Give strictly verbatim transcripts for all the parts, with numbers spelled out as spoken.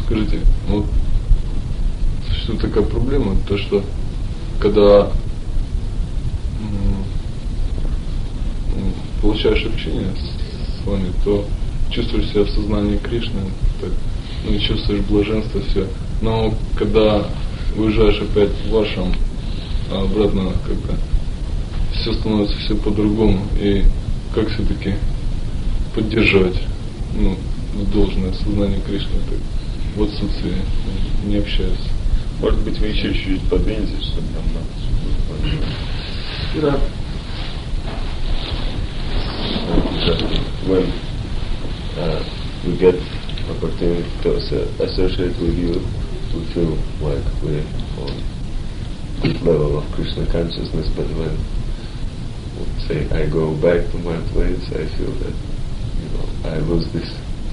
скажите, вот существует такая проблема, то что когда м, получаешь общение с вами, то чувствуешь себя в сознании Кришны, так, ну и чувствуешь блаженство, все. Но когда уезжаешь опять в вашем, а обратно как-то все становится все по-другому. И как все-таки поддерживать, ну, должное сознание Кришны, так, в отсутствии, не общаясь. Может быть, вы еще чуть-чуть подвинете, чтобы нам надо. Да. When uh, we get opportunity to associate with you, we feel like we're on good level of Krishna consciousness, but when, say, I go back to my place, I feel that, you know, I lose this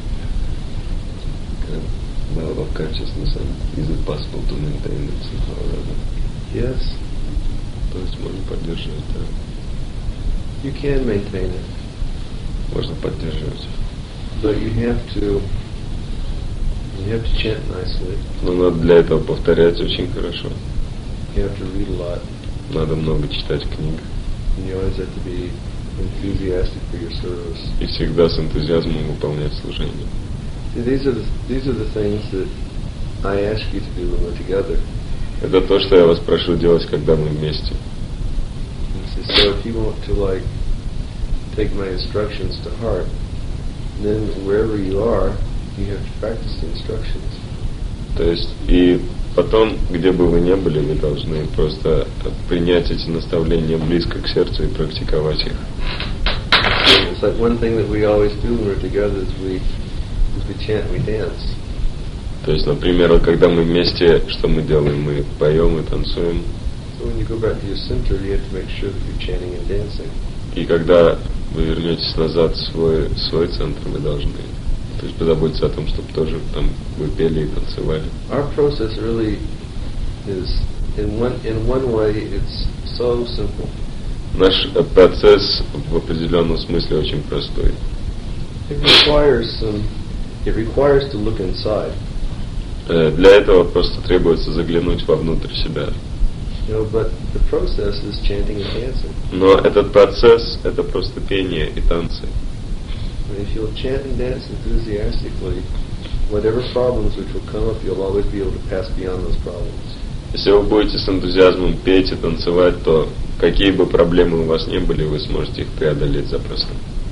kind of level of consciousness, and is it possible to maintain it somehow or other? Yes. То есть можно поддерживать, да. You can maintain it. Можно поддерживать. But you have to, you have to chant nicely. Но надо для этого повторять очень хорошо. You have to read a lot. Надо много читать книг. And you always have to be enthusiastic for your service. И всегда с энтузиазмом выполнять служение. See, these are the, these are the things that I ask you to do when we're together. Это то, что я вас прошу делать, когда мы вместе. And so, so if you want to like take my instructions to heart, then wherever you are, you have to practice the instructions. То есть, и потом, где бы вы ни были, вы должны просто принять эти наставления близко к сердцу и практиковать их. It's like one thing that we always do when we're together is we, is we chant, we dance. То есть, например, когда мы вместе, что мы делаем? Мы поем и танцуем. So when you go back to your center, you have to make sure that you're chanting and dancing. И когда вы вернетесь назад в свой, свой центр, вы должны, то есть, позаботиться о том, чтобы тоже там вы пели и танцевали. Our process really is, in one in one way, it's so simple. Наш процесс в определенном смысле очень простой. It requires some. It requires to look inside. Для этого просто требуется заглянуть вовнутрь себя. You know, but the process is chanting and dancing. Но этот процесс — это просто пение и танцы. And if you'll chant and dance enthusiastically, whatever problems which will come up, you'll always be able to pass beyond those problems. Если вы будете с энтузиазмом петь и танцевать, то какие бы проблемы у вас ни были, вы сможете их преодолеть запросто.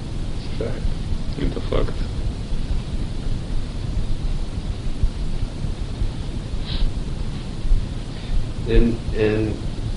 Это факт. And, and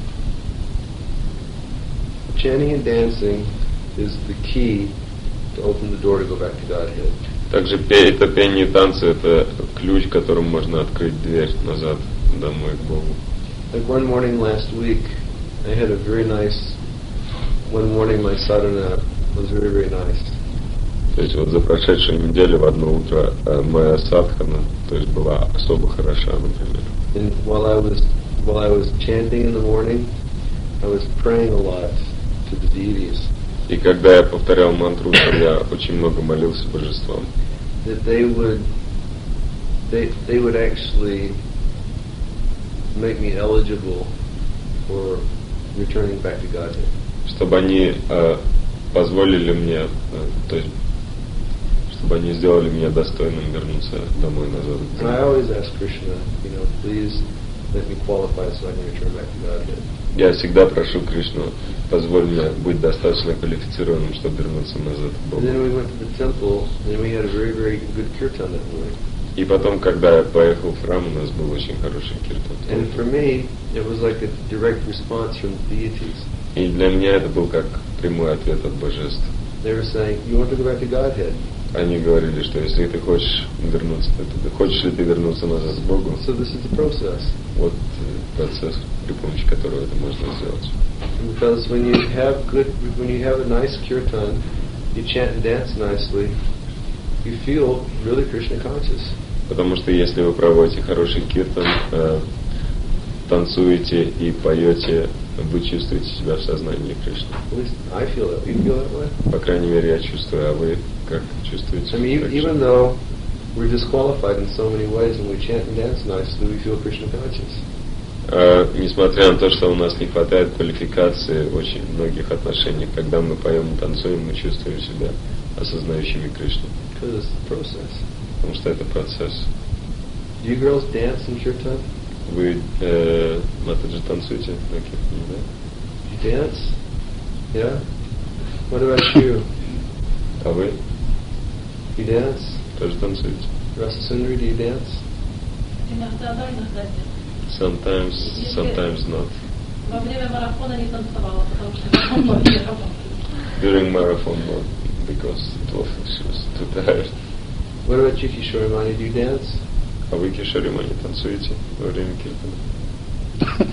chanting and dancing is the key to open the door to go back to Godhead. Также это пение и танцы — это ключ, которым можно открыть дверь назад домой к Богу. Like one morning last week, I had a very nice. One morning, my sadhana was very, very nice. То есть вот за прошедшую неделю в одно утро моя садхана, то есть была особо хороша, например. And while I was while I was chanting in the morning, I was praying a lot to the deities. И когда я повторял мантру, то я очень много молился божествам. That they would they they would actually make me eligible for returning back to Godhead. Чтобы они э, позволили мне, э, то есть, чтобы они сделали меня достойным вернуться домой назад. And I always ask Krishna, you know, please let me qualify so I can return back to Godhead. Я всегда прошу Кришну, позволь мне быть достаточно квалифицированным, чтобы вернуться назад к Богу. And then we went to the temple, and we had a very, very good kirtan that morning. И потом, когда я поехал в храм, у нас был очень хороший киртан. And for me, it was like a direct response from the deities. И для меня это был как прямой ответ от божеств. They were saying, you want to go back to Godhead? Они говорили, что если ты хочешь вернуться, ты хочешь ли ты вернуться назад к Богу? So this is the process. Вот процесс, при помощи которого это можно сделать. Because when you have good, when you have a nice kirtan, you chant and dance nicely, you feel really Krishna conscious. Потому что если вы проводите хороший киртан, э, танцуете и поете, вы чувствуете себя в сознании Кришны. At least I feel that. You feel that way? По крайней мере, я чувствую, а вы как чувствуете? I mean, even though we're disqualified in so many ways when we chant and dance nicely, we feel Krishna conscious. Uh, несмотря на то, что у нас не хватает квалификации в очень многих отношениях, когда мы поем и танцуем, мы чувствуем себя осознающими Кришну. Because it's the process. Потому что это процесс. Do you girls dance in kirtan? Вы, э, Матаджи, танцуете на киртане, да? You dance? Yeah? What about you? А вы You dance? тоже танцуете? Rasasundari, do you dance? Иногда да, иногда нет. Sometimes, sometimes not. Во время марафона не танцевала, потому что я много работала. During marathon, not because it was, she was too tired. What about you, Kishore Mani? Do you dance? А вы, Кишоримани, танцуете во время киртана?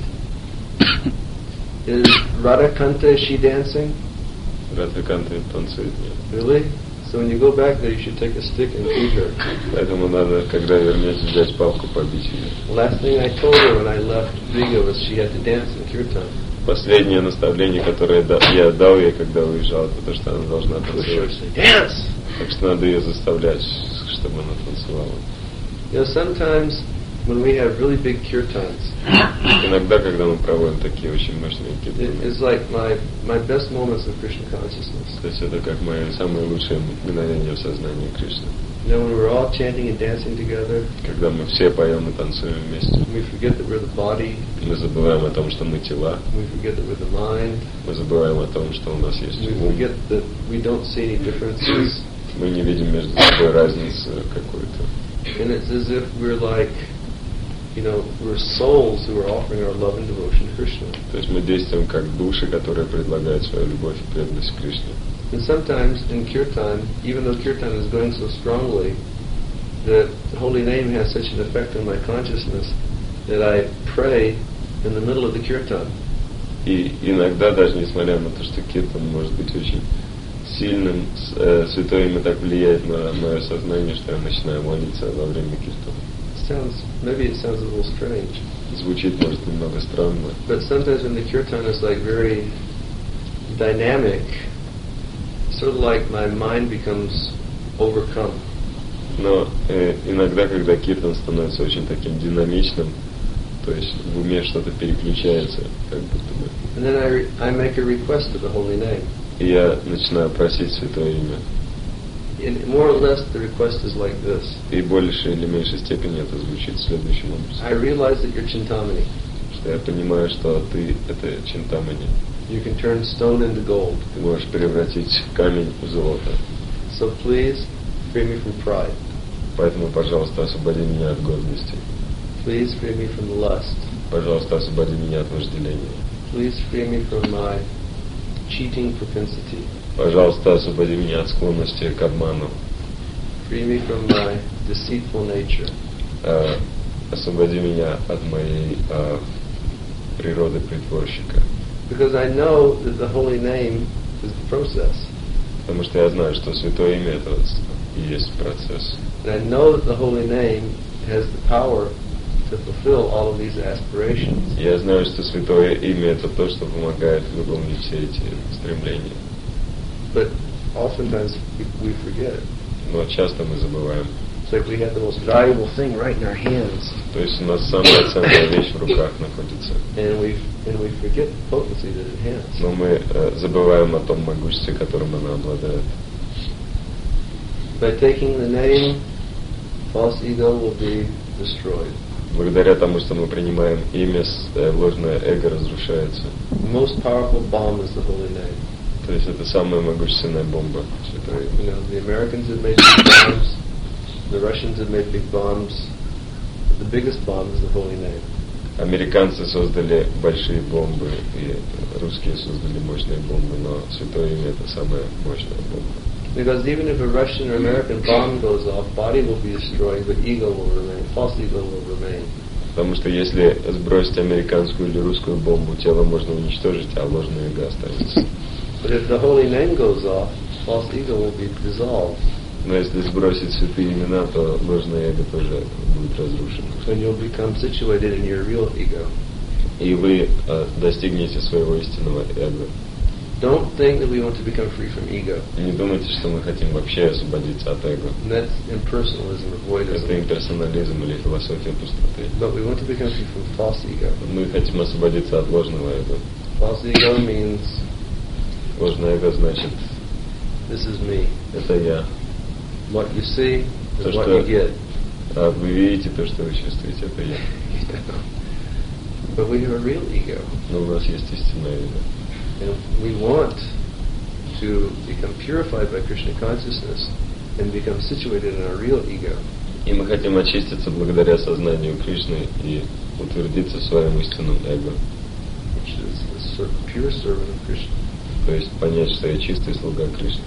Is Radhakanta, is she dancing? Радхаканта танцует, нет. Really? So when you go back there, you should take a stick and beat her. Поэтому надо, когда вернетесь, взять палку, побить ее. The last thing I told her when I left Viga was she had to dance in kirtan. Последнее наставление, которое я дал ей, когда уезжал, это то, что она должна танцевать. Dance! Так что надо ее заставлять, чтобы она танцевала. You know, sometimes when we have really big kirtans, Иногда, когда мы проводим такие очень мощные it, киртаны, it's like my, my best moments of Krishna consciousness. то есть это как мои самые лучшие мгновения в сознании Кришны. You know, when we're all chanting and dancing together, Когда мы все поем и танцуем вместе, we forget that we're the body, мы забываем о том, что мы тела, we forget that we're the mind, мы забываем о том, что у нас есть we ум, forget that we don't see any differences, мы не видим между собой разницы какой-то. and it's as if we're like, you know, we're souls who are offering our love and devotion to Krishna. То есть мы действуем как души, которые предлагают свою любовь и преданность Кришне. And sometimes in kirtan, even though kirtan is going so strongly, the holy name has such an effect on my consciousness that I pray in the middle of the kirtan. И иногда, даже несмотря на то, что киртан может быть очень сильным, э, Святое Имя так влияет на мое сознание, что я начинаю молиться во время киртана. Sounds maybe it sounds a little strange, Звучит, может, немного странно, but sometimes when the kirtan is like very dynamic, sort of like my mind becomes overcome. но э, иногда, когда киртан становится очень таким динамичным, то есть в уме что-то переключается, как будто бы. And then I, re- I make a request of the holy name. И я начинаю просить Святое Имя. And more or less the request is like this. И в большей или меньшей степени это звучит следующим образом. I realize that you're Chintamani. Что я понимаю, что ты — это Чинтамани. You can turn stone into gold. Ты можешь превратить камень в золото. So please free me from pride. Поэтому, пожалуйста, освободи меня от гордости. Please free me from lust. Пожалуйста, освободи меня от вожделения. Please free me from my cheating propensity. Пожалуйста, освободи меня от склонности к обману. Free me from my deceitful nature. Э, освободи меня от моей э, природы притворщика. Because I know that the holy name is the process. Потому что я знаю, что Святое Имя — это и есть процесс. And I know that the holy name has the power to fulfill all of these aspirations. Я знаю, что Святое Имя — это то, что помогает выполнить все эти стремления. But oftentimes we, we forget it. Но часто мы забываем. It's like we have the most valuable thing right in our hands, То есть у нас самая ценная вещь в руках находится. and we and we forget the potency that it has. Но мы э, забываем о том могуществе, которым она обладает. By taking the name, false ego will be destroyed. Благодаря тому, что мы принимаем имя, э, ложное эго разрушается. The most powerful bomb is the holy name. То есть это самая могущественная бомба. Святое Имя. You know, the Americans have made big bombs, the Russians have made big bombs. But the biggest bomb is the holy name. Американцы создали большие бомбы, и русские создали мощные бомбы, но Святое Имя — это самая мощная бомба. Because even if a Russian or American bomb goes off, body will be destroyed, but ego will remain. False ego will remain. Потому что если сбросить американскую или русскую бомбу, тело можно уничтожить, а ложное эго останется. But if the holy name goes off, false ego will be dissolved. Но если сбросить святые имена, то ложное эго тоже будет разрушено. And you'll become situated in your real ego. И вы э, достигнете своего истинного эго. Don't think that we want to become free from ego. Не думайте, что мы хотим вообще освободиться от эго. And that's impersonalism or Это voidism. имперсонализм или философия пустоты. But we want to become free from false ego. Мы хотим освободиться от ложного эго. False ego means Ложное эго значит, this is me. это я. What you see То, is what что you get. а вы видите, то, что вы чувствуете, это я. But we have a real ego. Но у нас есть истинное эго. And we want to become purified by Krishna consciousness and become situated in our real ego. И мы хотим очиститься благодаря сознанию Кришны и утвердиться в своем истинном эго. Which is the sort of pure servant of Krishna. То есть понять, что я чистый слуга Кришны.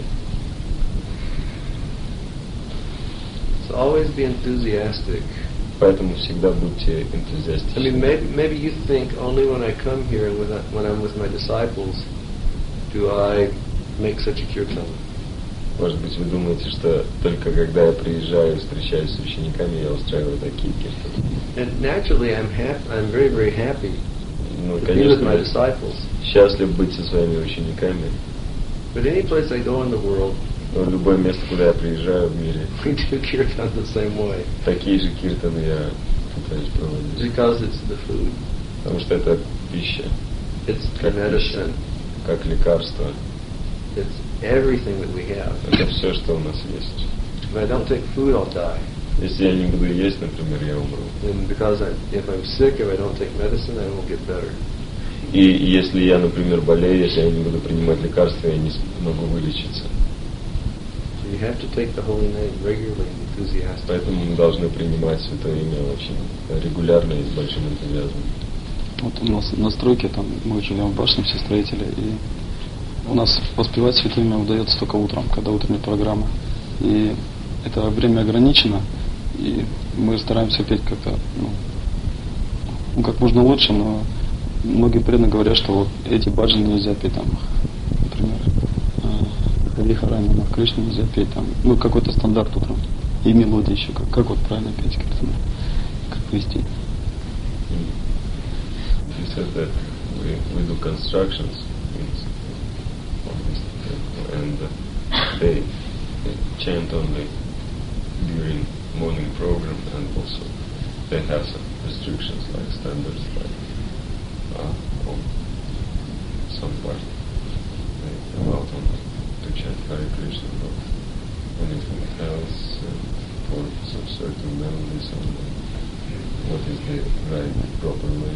So always be enthusiastic. Поэтому всегда будьте I mean, энтузиастичны. maybe, maybe you think only when I come here and when, I, when I'm with my disciples do I make such a kirtan. Может быть, вы думаете, что только когда я приезжаю, встречаюсь с учениками, я устраиваю такие киртаны. And naturally, I'm hap- I'm very, very happy Ну, to be with конечно, my я disciples. счастлив быть со своими учениками. But any place I go in the world, Но в любое место, куда я приезжаю в мире, we do kirtan the same way такие же киртаны я пытаюсь проводить. because it's the food, Потому что это пища, it's the как пища, medicine, как лекарство. it's everything that we have. Это все, что у нас есть. If I don't take food, I'll die. Если я не буду есть, например, я умру. And because I, if I'm sick, if I don't take medicine, I won't get better. И если я, например, болею, если я не буду принимать лекарства, я не смогу вылечиться. So you have to take the holy name regularly and enthusiastically. Поэтому мы должны принимать Святое Имя очень регулярно и с большим энтузиазмом. Вот у нас на стройке, там мы живем в башне, все строители, и у нас воспевать Святое Имя удается только утром, когда утренняя программа. И это время ограничено, и мы стараемся петь как-то, ну, ну, как можно лучше, но многие преданные говорят, что вот эти баджаны нельзя петь там, например, Хари Харани, на Кришне нельзя петь там, ну какой-то стандарт утром. И мелодия еще, как, как вот правильно петь, как, как вести. You said that we, we do constructions and uh, they chant only during morning program, and also they have some restrictions like standards like uh, on some part they allow only to chant Hare Krishna, but anything else uh, for some certain melodies only. What is the right, proper way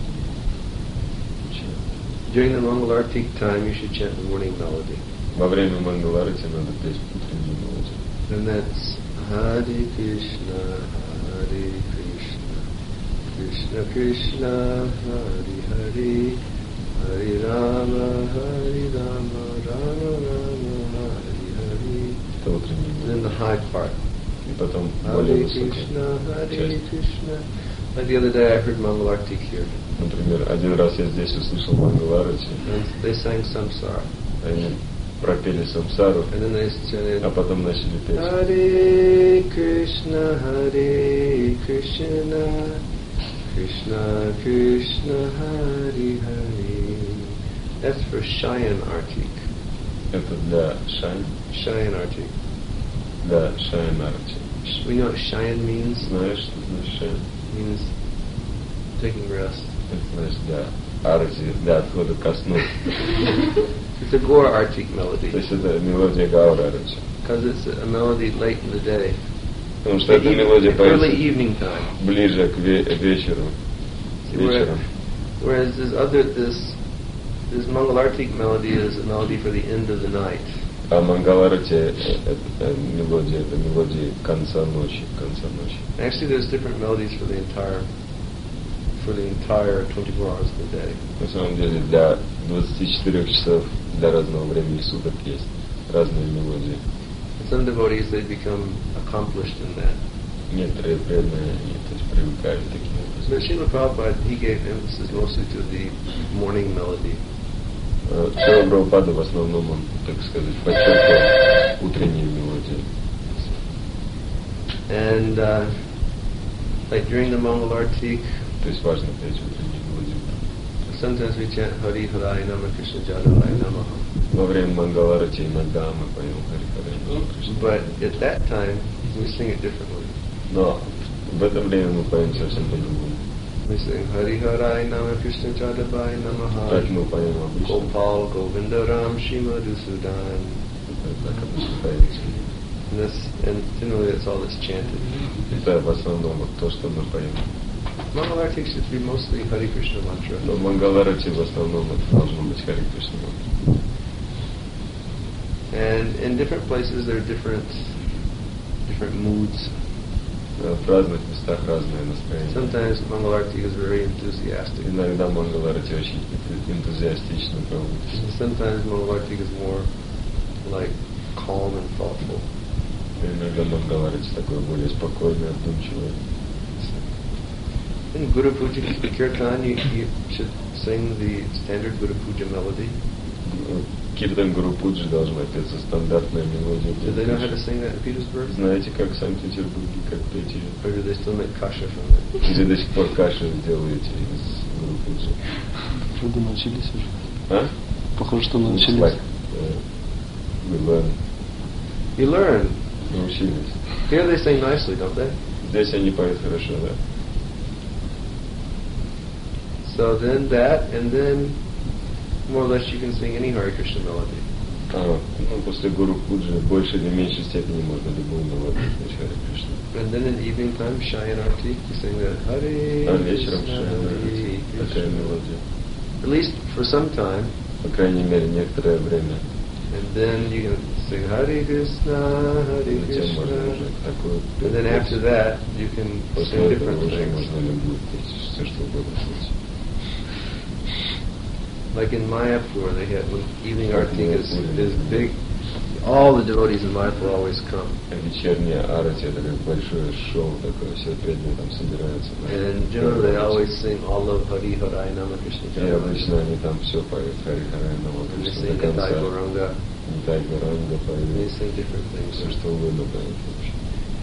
to chant? During the Mangalartik time, you should chant the morning melody. Во время Мангаларати надо петь утреннюю мелодию. And that's Hare Krishna, Hare Krishna, Krishna Krishna, Hare Hare, Hare Rama, Hare Rama, Rama Rama, Hare Hare. Это утренняя And then мелодия. the high part. И потом более Hare высокая Krishna, Hare часть. Krishna. Like the other day I heard Mangalartik here. Например, один раз я здесь услышал Мангаларати, And they sang Samsara. они пропели Самсару, And then they chanted, а потом начали петь. Hare Krishna, Hare Krishna, Krishna Krishna, Hare Hare. That's for Cheyenne Artik. Это для Шайн, Cheyenne Artik. для Шайнарти. We know what Cheyenne means. Знаешь, что значит Шайн? It means taking rest. Это значит для Арти, для отхода ко сну. It's a Gora Artik melody То есть это мелодия Гаура Арти. because it's a melody late in the day. Потому что эта мелодия Early поется evening time. ближе к ве- вечеру. See, whereas, Вечером. whereas this other this this Mangalartik melody is a melody for the end of the night. А Мангаларати это мелодия, это мелодия конца ночи, конца ночи. Actually, there's different melodies for the entire for the entire twenty-four hours of the day. На самом деле для двадцати четырёх часов для разного времени суток есть разные мелодии. And some devotees they become accomplished in that. Некоторые преданные, они то есть, привыкают к таким But образом. Srila Prabhupada, he gave emphasis mostly to the morning melody. Шрила Прабхупада в основном, он, так сказать, подчеркивал утренние мелодии. And uh, like during the Mangalartik, То есть важно петь утренние мелодии. Sometimes we chant Hari Harai Nama Krishna Jadavai Namaha. Во время Мангаларати иногда мы поем Хари Хари Нама Кришна. But at that time, we sing it differently. Но в это время мы поем совсем по-другому. We sing Hari Harai Nama Krishna Jadavai Namaha. Так мы поем обычно. Gopal Govinda Ram Shima Dusudan. Так обычно поется. And, this, and generally that's all that's chanted. Это в основном вот то, что мы поем. Mangalarti should be mostly Hare Krishna mantra. Но в Мангаларати в основном это должно быть Хари Кришна мантра. And in different places there are different different moods. В разных местах разное настроение. Sometimes Mangalarti is very enthusiastic. Иногда Мангаларати очень энтузиастично проводится. Sometimes Mangalarti is more like calm and thoughtful. Иногда Мангаларати такой более спокойный, отдумчивый. In Guru Puja Kirtan, you, you should sing the standard Guru Puja melody. Киртан Гуру Пуджи должна петься стандартная мелодия. Do they know how to sing that in Petersburg? Знаете, как в Санкт-Петербурге, как петь ее? Or do they still make kasha from it? Или до сих пор кашу делаете из Гуру Пуджи? Вроде научились уже. А? Похоже, что It's научились. like, uh, we learn. You learn. Научились. Here they sing nicely, don't they? Здесь они поют хорошо, да? So then that, and then more or less you can sing any Hare Krishna melody. А, ну, после Гуру Пуджи в большей или меньшей степени можно любую мелодию петь Хари Кришна. And then in evening time, Shayanarti, you sing that Hare А вечером Krishna, Шаянарати Hare такая Krishna. мелодия. At least for some time. По крайней мере, некоторое время. And then you can sing Hare Krishna, Hare Затем можно уже Krishna. такую And then after that, you can После sing этого different уже things. можно любую петь, все что угодно петь. Like in Mayapur, they had when evening arati is, is big. All the devotees in Mayapur always come. Вечерняя арати это как большое шоу такое, все преданные там собираются. And generally they always sing all of Hari Harai Nama Krishna И Jaya. обычно они там все поют Хари Хари Нама And they Кришна sing до конца. Nitai Gauranga. Нитай Гуранга And they поют. sing different things. Все что угодно поют вообще.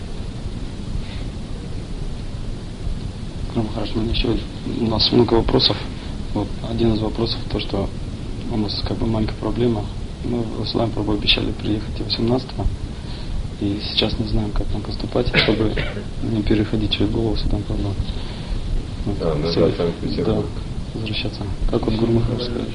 Ну, хорошо, у меня еще у нас много вопросов. Вот один из вопросов то, что у нас как бы маленькая проблема. Мы в Ислам Прабху обещали приехать восемнадцатого, и сейчас не знаем, как нам поступать, чтобы не переходить через голову Сатан Прабху. Вот, А, назад совет- в Санкт-Петербург. Да, возвращаться. Как вот Гуру Махарадж сказал?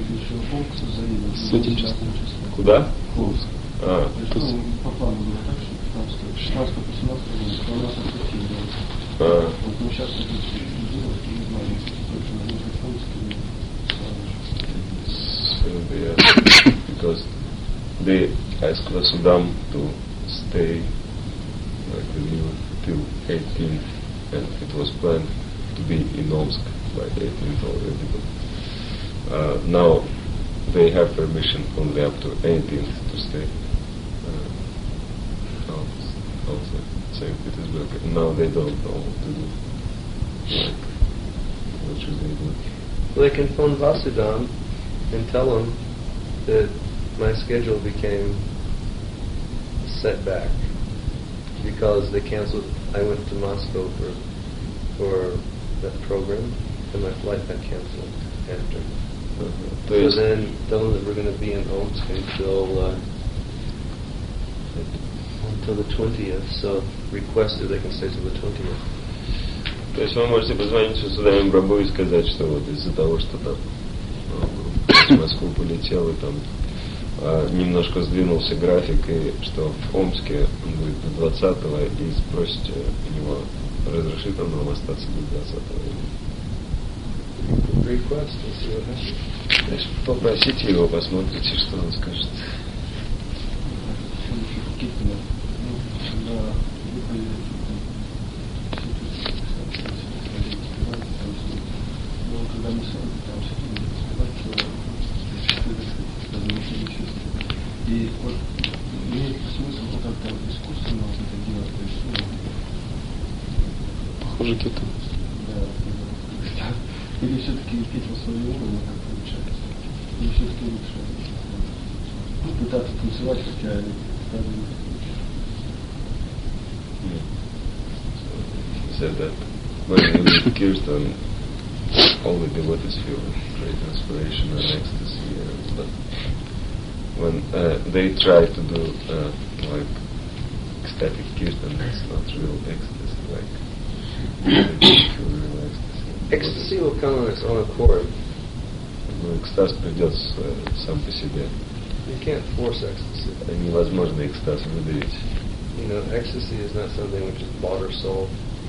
С этим числом. Куда? А, То есть, По плану было так, что пятнадцатого, шестнадцатого, восемнадцатого года, у нас отпустили. а, Вот мы сейчас это сделали, и не знаю, если точно не подходит, so they are, because they asked Vasudam to stay, like we knew, till eighteenth, and it was planned to be in Omsk by eighteenth already. But uh, now they have permission only up to eighteenth to stay uh, out- outside Saint Petersburg. And now they don't know what to do. Like, what should they do? Well, they can phone Vasudam and tell him that my schedule became set back because they canceled. I went to Moscow for for that program, and my flight got canceled after. Uh, So то есть, then tell them that we're going to be in Omsk until uh, until the twentieth. So request if they can stay till the twentieth. то есть вы можете позвонить Васудаме Прабху и сказать, что вот из-за того, что там в Москву полетел и там а, немножко сдвинулся график, и что в Омске он будет до двадцатого, и спросите у него, разрешит он вам остаться до двадцатого. Request and see what happens. Значит, попросите его, посмотрите, что он скажет. когда мы сами пытаемся сказать, что и вот имеет смысл вот как-то искусственно вот это делать, то есть, ну, похоже, где-то. да, или все-таки петь на своем уровне, как получается, или все-таки лучше ну, пытаться танцевать, хотя даже не Said that when we did Kirtan, all the devotees feel great inspiration and ecstasy, uh, but when uh, they try to do uh, like ecstatic kirtan, it's not real ecstasy, like they feel real ecstasy. Ecstasy will come on its own accord. Но экстаз придет э, сам по себе. You can't force ecstasy. Невозможно экстаз выдавить. You know, ecstasy is not something which is bought or sold.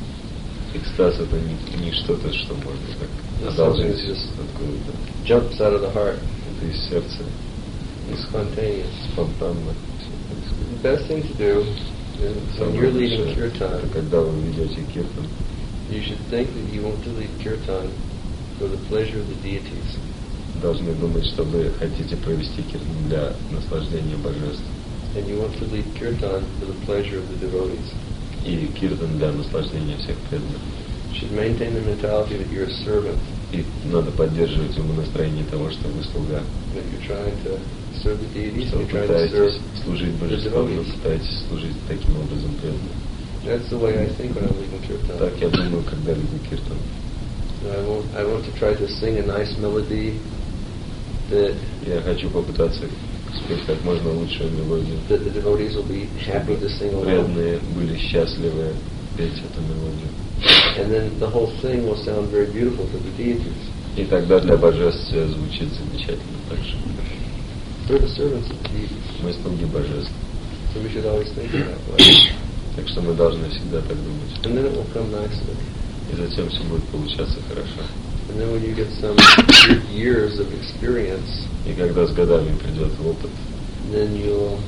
Экстаз это не, не что-то, что можно так одолжить откуда-то. Jumps out of the heart. Это из сердца. It's spontaneous. Спонтанно. The best thing to do is when you're leading kirtan, когда вы ведете киртан, you should think that you want to lead kirtan for the pleasure of the deities. Должны думать, что вы хотите провести киртан для наслаждения божеств. And you want to lead kirtan for the pleasure of the devotees. И киртан для наслаждения всех преданных. You should maintain the mentality that you're a servant. И надо поддерживать умонастроение того, что вы слуга. That you're trying to serve the deities, Что вы you're trying to serve пытаетесь служить the божествам, вы devotees. пытаетесь служить таким образом преданным. That's the way I think when I'm leading kirtan. Так я думаю, когда веду киртан. I want, I want to try to sing a nice melody that Я хочу попытаться спеть как можно лучшую мелодию. that the devotees will be happy to sing along. Преданные были счастливы петь эту мелодию. And then the whole thing will sound very beautiful to the deities. И тогда для божеств все звучит замечательно так же. We're the servants of the deities. Мы слуги божеств. So we should always think of that way. Так что мы должны всегда так думать. And then it will come nicely. И затем все будет получаться хорошо. And then when you get some years of experience, И когда с годами придет опыт, then you'll,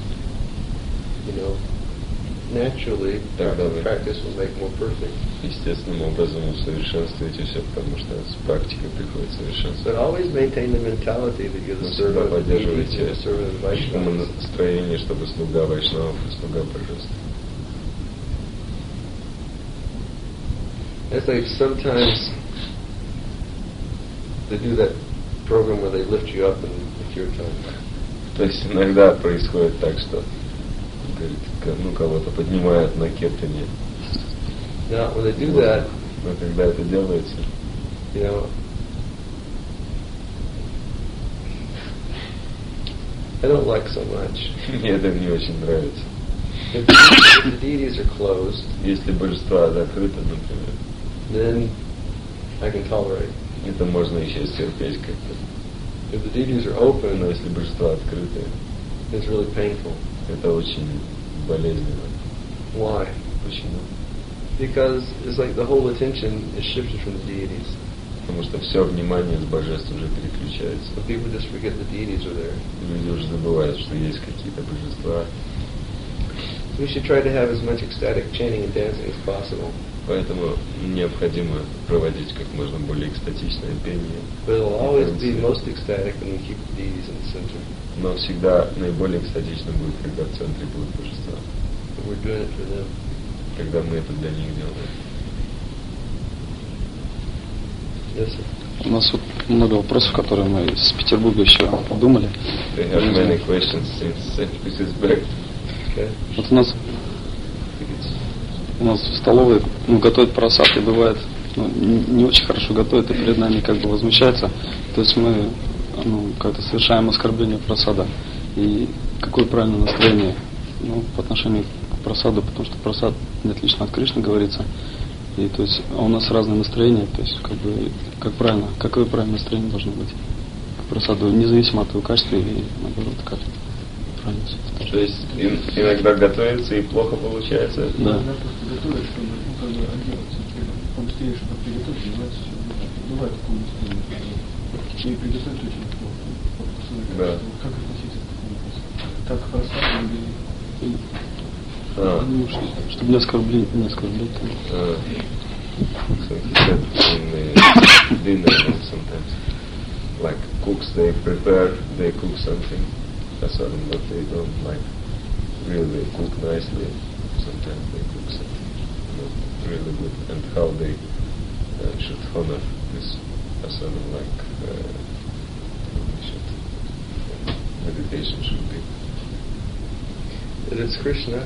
you know, naturally Тогда вы- practice will make more perfect. естественным образом усовершенствуете все, потому что с практикой приходит совершенство. But always maintain the mentality that you're the Но всегда servant of the deities and поддерживайте the servant of Vaishnavas. умонастроение, чтобы слуга вайшнавов и слуга божеств. It's like sometimes they do that program where they lift you up in the kirtan. То есть иногда происходит так, что говорит, к- ну кого-то поднимают на киртане. Now, when they do that, Но когда это делается, you know, I don't like so much. мне это не очень нравится. If the, if the deities are closed, Если божества закрыты, например, then I can tolerate. это можно еще стерпеть как-то. If the deities are Но open, если божества открыты, it's really painful. это очень болезненно. Why? Почему? Because it's like the whole attention is shifted from the deities. Потому что все внимание с божеств уже переключается. So people just forget the deities are there. Люди уже забывают, что есть какие-то божества. We should try to have as much ecstatic chanting and dancing as possible. Поэтому необходимо проводить как можно более экстатичное пение. But it'll always be most ecstatic when we keep the deities in the center. Но всегда наиболее экстатично будет, когда в центре будут божества. But we're doing it for them. Когда мы это для них делаем. Yes, sir. У нас вот много вопросов, которые мы из Петербурга еще думали. They have many questions since Saint Petersburg. Okay. Вот у нас у нас в столовой ну, готовят просад, и бывает ну, не, не очень хорошо готовят, и перед нами как бы возмущаются. То есть мы ну, как-то совершаем оскорбление просада. И какое правильное настроение ну, по отношению к просаду, потому что просад не отлично от Кришны говорится. И то есть а у нас разное настроение, то есть как бы как правильно, какое правильное настроение должно быть к просаду, независимо от его качества или наоборот как правильно. То есть ин- иногда готовится и плохо получается. Да. Иногда просто готовят, чтобы ну, как бы отделаться. Побыстрее, чтобы приготовить, бывает все. Бывает такое настроение. И приготовить очень плохо. Да. Как относиться к такому вопросу? Так просадно или... А, Ну, что- чтобы не оскорблять, не оскорблять. там. uh, so he said in the dinner that sometimes, like cooks, they prepare, they cook something, prasadam, but they don't like really cook nicely. Sometimes they cook something not really good, and how they uh, should honor this prasadam, like uh, they should, meditation should be. That it's Krishna,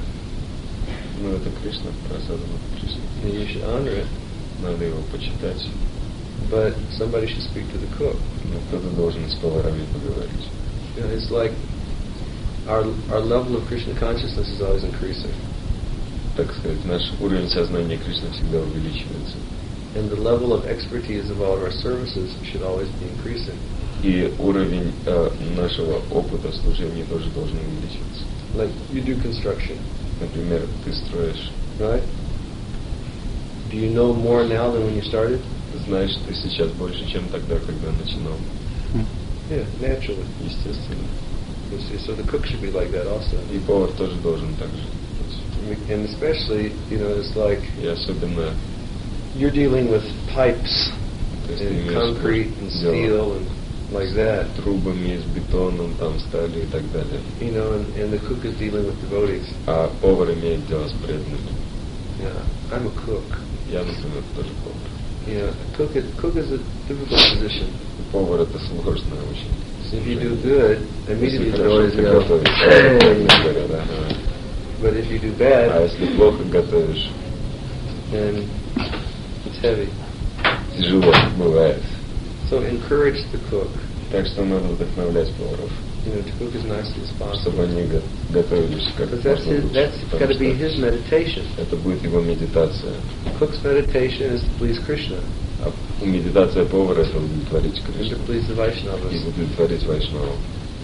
Ну, это Кришна, прасадам от Кришны. and you should honor it. Надо его почитать. but somebody should speak to the cook. Но кто-то должен с поварами поговорить. You know, it's like our our level of Krishna consciousness is always increasing. Так сказать, наш уровень сознания Кришны всегда увеличивается. And the level of expertise of all of our services should always be increasing. И уровень э, нашего опыта служения тоже должен увеличиваться. Like you do construction, Например, ты строишь, right? Do you know more now than when you started? знаешь ты сейчас больше, чем тогда, когда начинал. Yeah, naturally. Естественно. You see, so the cook should be like that also. И повар тоже должен так же. And especially, you know, it's like И особенно you're dealing with pipes то есть ты and имеешь concrete and дело steel and like that. с трубами, с бетоном, там, сталью и так далее. You know, and, and the cook is dealing with devotees. А повар имеет дело с преданными. Yeah, I'm a cook. Я, например, тоже повар. You know, cook is, cook is a difficult position. Повар это сложно очень. So if you do good, immediately Если the хорошо devotees ты go, готовишь, hey! правильно говорят, ага. But if you do А bad, если плохо готовишь, then it's heavy. тяжело бывает. So encourage the cook. Так что надо вдохновлять поваров, You know, to cook as nicely as possible. чтобы они го- готовились как Because that's можно his, лучше. that's got Потому to be что his meditation. это будет его медитация. Cook's meditation is to please Krishna А медитация повара это удовлетворить and to Кришну please the и Vaishnavas. удовлетворить Вайшнаву.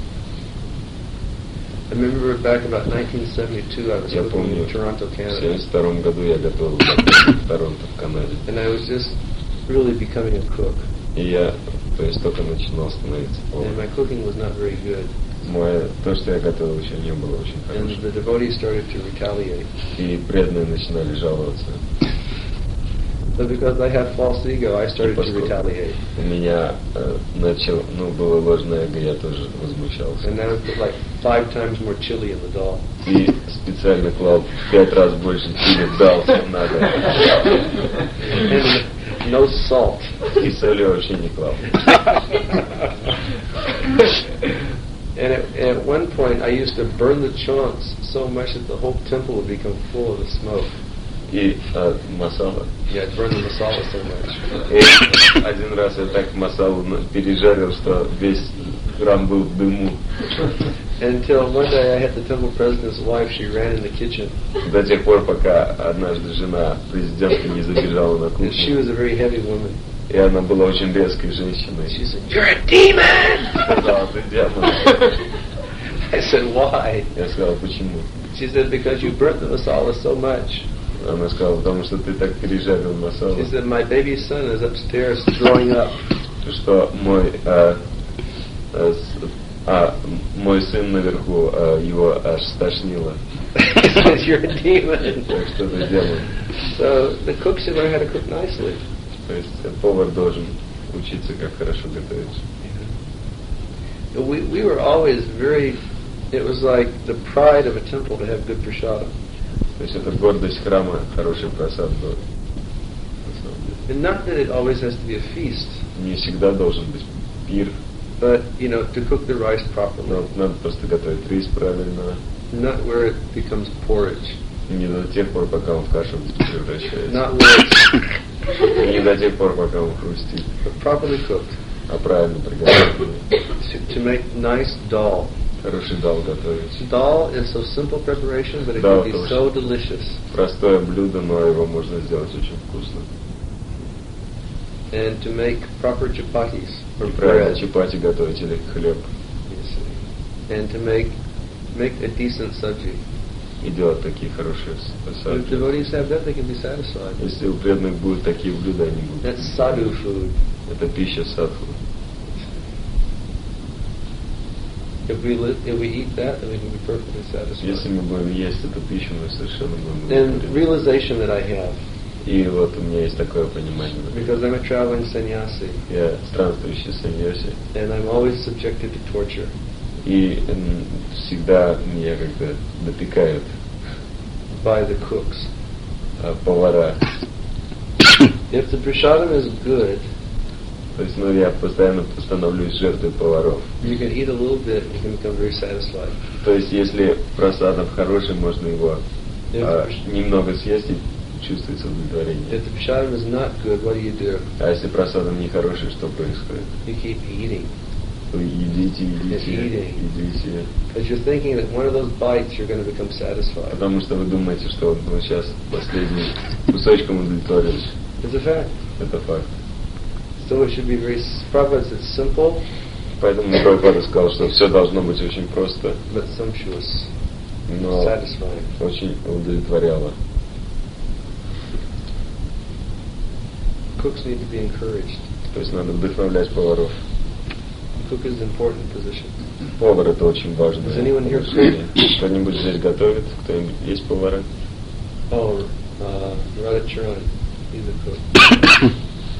I remember back about nineteen seventy-two, I was Я cooking помню, in Toronto, в Canada, семьдесят втором году я готовил в Торонто, в Канаде. and I was just really becoming a cook, И я, то есть, только начинал становиться and поваром. my cooking was not very good, Мое, то, что я готовил, еще не было очень and хорошим. the devotees started to retaliate. И преданные начинали жаловаться. But because I had false ego, I started to Поскольку retaliate. у меня э, начал, ну, было ложное эго, я тоже возмущался. And then I put like five times more chili in the dal. И специально клал в пять раз больше чили в дал, чем надо. And no salt. И соли вообще не клал. And at, at one point, I used to burn the chaunts so much that the whole temple would become full of the smoke. И э, масала. Yeah, I'd burn the masala so much. И один раз я так масалу на- пережарил, что весь храм был в дыму. Until one day I had the temple president's wife, she ran in the kitchen. До тех пор, пока однажды жена президента не забежала на And she кухню. was a very heavy woman. И она была очень резкой женщиной. She said, "You're a demon!" Сказала, ты демон. I said, "Why?" Я сказал, почему? She said, "Because you burnt the masala so much." Она сказала, потому что ты так пережарил масалу, She said, "My baby son is upstairs throwing up." что мой, а, а, с- а, мой сын наверху, а, его аж стошнило. He said, "You're a demon." Так что ты демон. So the cook should learn how to cook nicely. То есть повар должен учиться, как хорошо готовить. We we were always very. It was like the pride of a temple to have good prasadam. То есть это гордость храма, хороший просад был. На самом деле. And not that it always has to be a feast, Не всегда должен быть пир, but you know, to cook the rice но properly, надо просто готовить рис правильно, not where it becomes porridge, не до тех пор, пока он в кашу превращается, not where it's не до тех пор, пока он хрустит, but properly cooked. а правильно приготовленный. To, to make nice dal. Хороший дал готовить. Dal is so simple preparation, but it Dal can be тоже. so delicious. Простое блюдо, но его можно сделать очень вкусно. And to make proper chapatis or И правильно bread, чапати готовить или хлеб. you see. And to make make a decent sabji. И делать такие хорошие If садки. devotees have that, they can be satisfied. Если у преданных будут такие блюда, они будут. That's sadhu food. Это пища садху. If we li- if we eat that, then we can be perfectly Если satisfied. мы будем есть эту пищу, мы совершенно будем And удовлетворены. realization that I have, И вот у меня есть такое понимание. because I'm a traveling sannyasi, Я странствующий саньяси, and I'm always subjected to torture. и м, всегда меня как-то допекают By the cooks. а, повара. If the prasadam is good, То есть, ну, я постоянно становлюсь жертвой поваров. you can eat a little bit and you can become very satisfied. То есть, если просадов хороший, можно его If, а, немного съесть и чувствуется удовлетворение. If the prasadam is not good, what do you do? А если просадом нехороший, что происходит? You keep eating. Вы едите, едите, Eating. едите. Because you're thinking that one of those bites you're going to become satisfied. Потому что вы думаете, что вот вы сейчас последним кусочком удовлетворились. It's a fact. Это факт. So it should be very, Prabhupada said simple, Поэтому Прабхупада сказал, что все должно быть очень просто, but sumptuous, но satisfying. очень удовлетворяло. Cooks need to be encouraged. То есть надо вдохновлять поваров. Cook is an important position. Повар — это очень важное Does anyone here положение. Кто-нибудь здесь готовит? Кто-нибудь есть повара? Oh, uh, Radhacharan, he's a cook.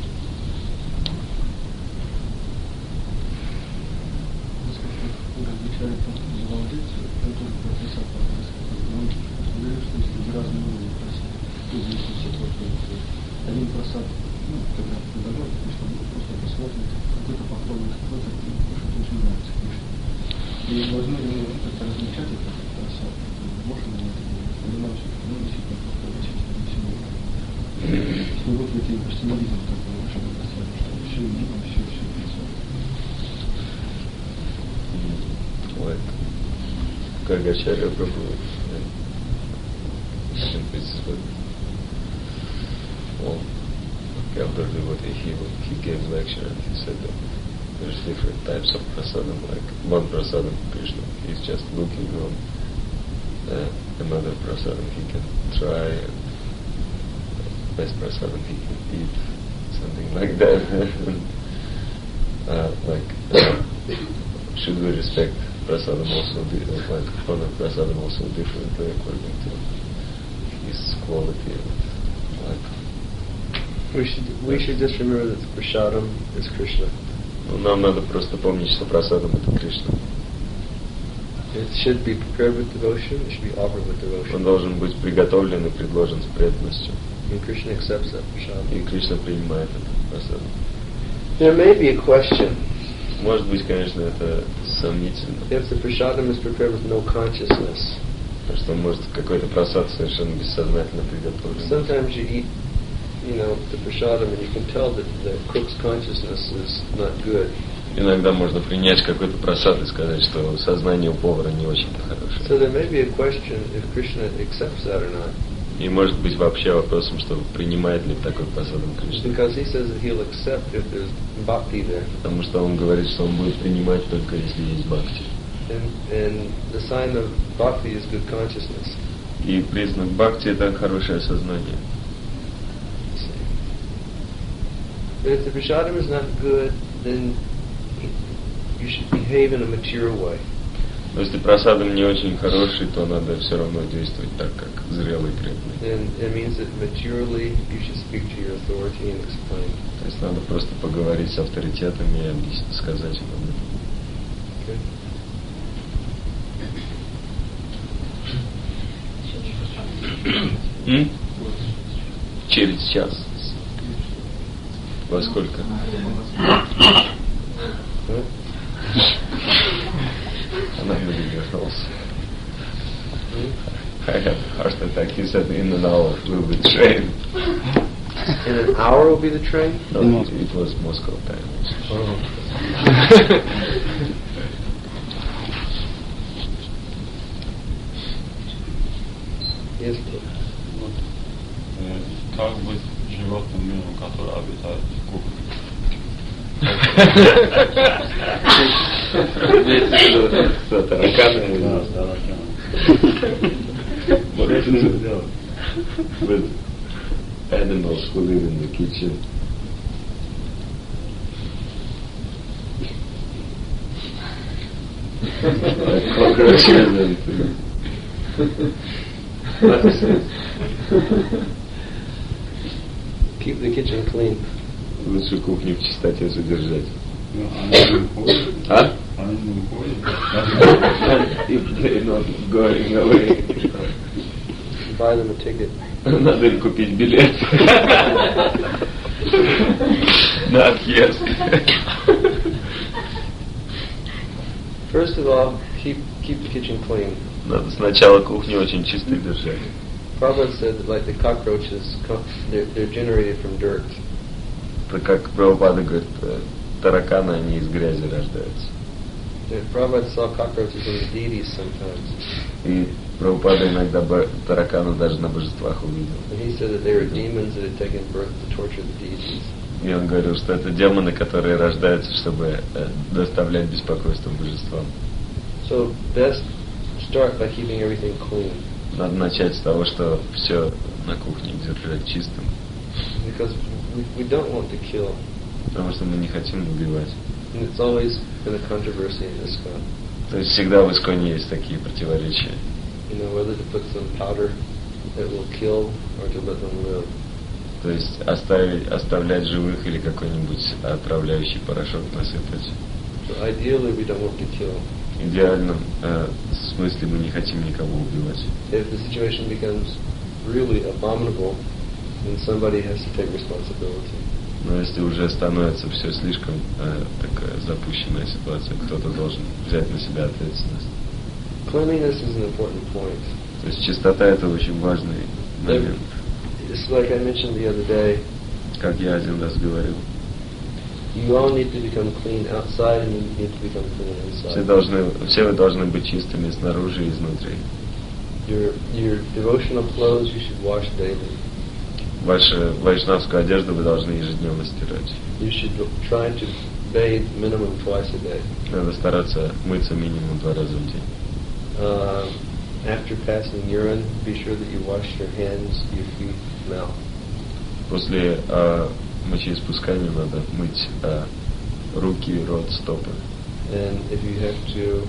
Один просад, ну, когда предлагают, конечно, просто посмотрит, какой-то попробует, какой-то кушать очень нравится, конечно. И должны ли мы как-то размечать этот просад, можно ли это делать? Понимаю, что ну, действительно просто обычно всего. Что вот эти персонализм такой в вашем просаде, что все видно, все, все лицо. Вот. Как Ачарья Прабху. Well, elderly devotee, he he gave lecture and he said that there's different types of prasadam. Like one prasadam Krishna, he's just looking on. Uh, another prasadam he can try, and best prasadam he can eat, something like that. uh, like, uh, should we respect prasadam also? Di- like honor prasadam also differently according to his quality and like. We should we should just remember that the prasadam is Krishna. Ну, нам надо просто помнить, что прасадам это Кришна. It should be prepared with devotion. It should be offered with Он devotion. должен быть приготовлен и предложен с преданностью. And Krishna accepts that prasadam. И Кришна принимает это прасадам. There may be a question Может быть, конечно, это сомнительно, if the prasadam is prepared with no consciousness. потому что может какой-то прасад совершенно бессознательно приготовлен. Sometimes you eat, you know, the prasadam and you can tell that the cook's consciousness is not good. Иногда можно принять какой-то прасад и сказать, что сознание у повара не очень-то хорошее. So there may be a question if Krishna accepts that or not. И может быть вообще вопросом, что принимает ли такой прасадам Кришна. Because he says that he'll accept if there's bhakti there. Потому что он говорит, что он будет принимать только если есть бхакти. And, and the sign of bhakti is good consciousness. И признак бхакти — это хорошее сознание. But if the prasadam is not good, then you should behave in a mature way. Но если прасадам не очень хороший, то надо все равно действовать так, как зрелый преданный. And it means that maturely you should speak to your authority and explain. То есть надо просто поговорить с авторитетами и объяснить, сказать им об этом. Okay? М? Через час. Во сколько? What? Она вернулась. I had a heart attack. He said in an hour we'll be trained. In an hour will be the train? No, In it, it was Moscow time. Oh. Yes, please. Вот. Э, Как быть животным миром, который обитает в кухне? Что, тараканы? Да, с тараканом. What is it? With animals who live in the kitchen. Like cockroaches and Keep the kitchen clean. лучше кухню в чистоте содержать. Ну, они не уходят. А? Они не уходят. If they're not going away. Buy them a ticket. Надо им купить билет. На отъезд. First of all, keep keep the kitchen clean. Надо сначала кухню очень чистой держать. Prabhupada said that like the cockroaches, co- they're, they're generated from dirt. Это как Прабхупада говорит, э, тараканы, они из грязи рождаются. Yeah, Prabhupada saw cockroaches in the deities sometimes. И Прабхупада иногда бо- тараканов даже на божествах увидел. And he said that they were demons that had taken birth to torture the deities. И он говорил, что это демоны, которые рождаются, чтобы э, доставлять беспокойство божествам. So best start by keeping everything clean. Надо начать с того, что все на кухне держать чистым, Because we, we don't want to kill. потому что мы не хотим убивать. And it's always been a controversy in ISKCON. То есть всегда в Исконе есть такие противоречия. You know, whether to put some powder that will kill or to let them live. То есть оставить, оставлять живых или какой-нибудь отравляющий порошок насыпать. So ideally we don't want to kill. В идеальном э, смысле мы не хотим никого убивать. If the situation becomes really abominable, then somebody has to take responsibility. Но если уже становится все слишком э, такая запущенная ситуация, кто-то должен взять на себя ответственность. Cleanliness is an important point. То есть чистота — это очень важный момент. It's like I mentioned the other day, Как я один раз говорил, you all need to become clean outside and you need to become clean все inside. должны, все вы должны быть чистыми снаружи и изнутри. Your your devotional clothes you should wash daily. Вашу вайшнавскую одежду вы должны ежедневно стирать. You should try to bathe minimum twice a day. Надо стараться мыться минимум два раза в день. Uh, after passing urine, be sure that you wash your hands, your feet, mouth. После э, мочеиспускания надо мыть э, руки, рот, стопы. And if you have to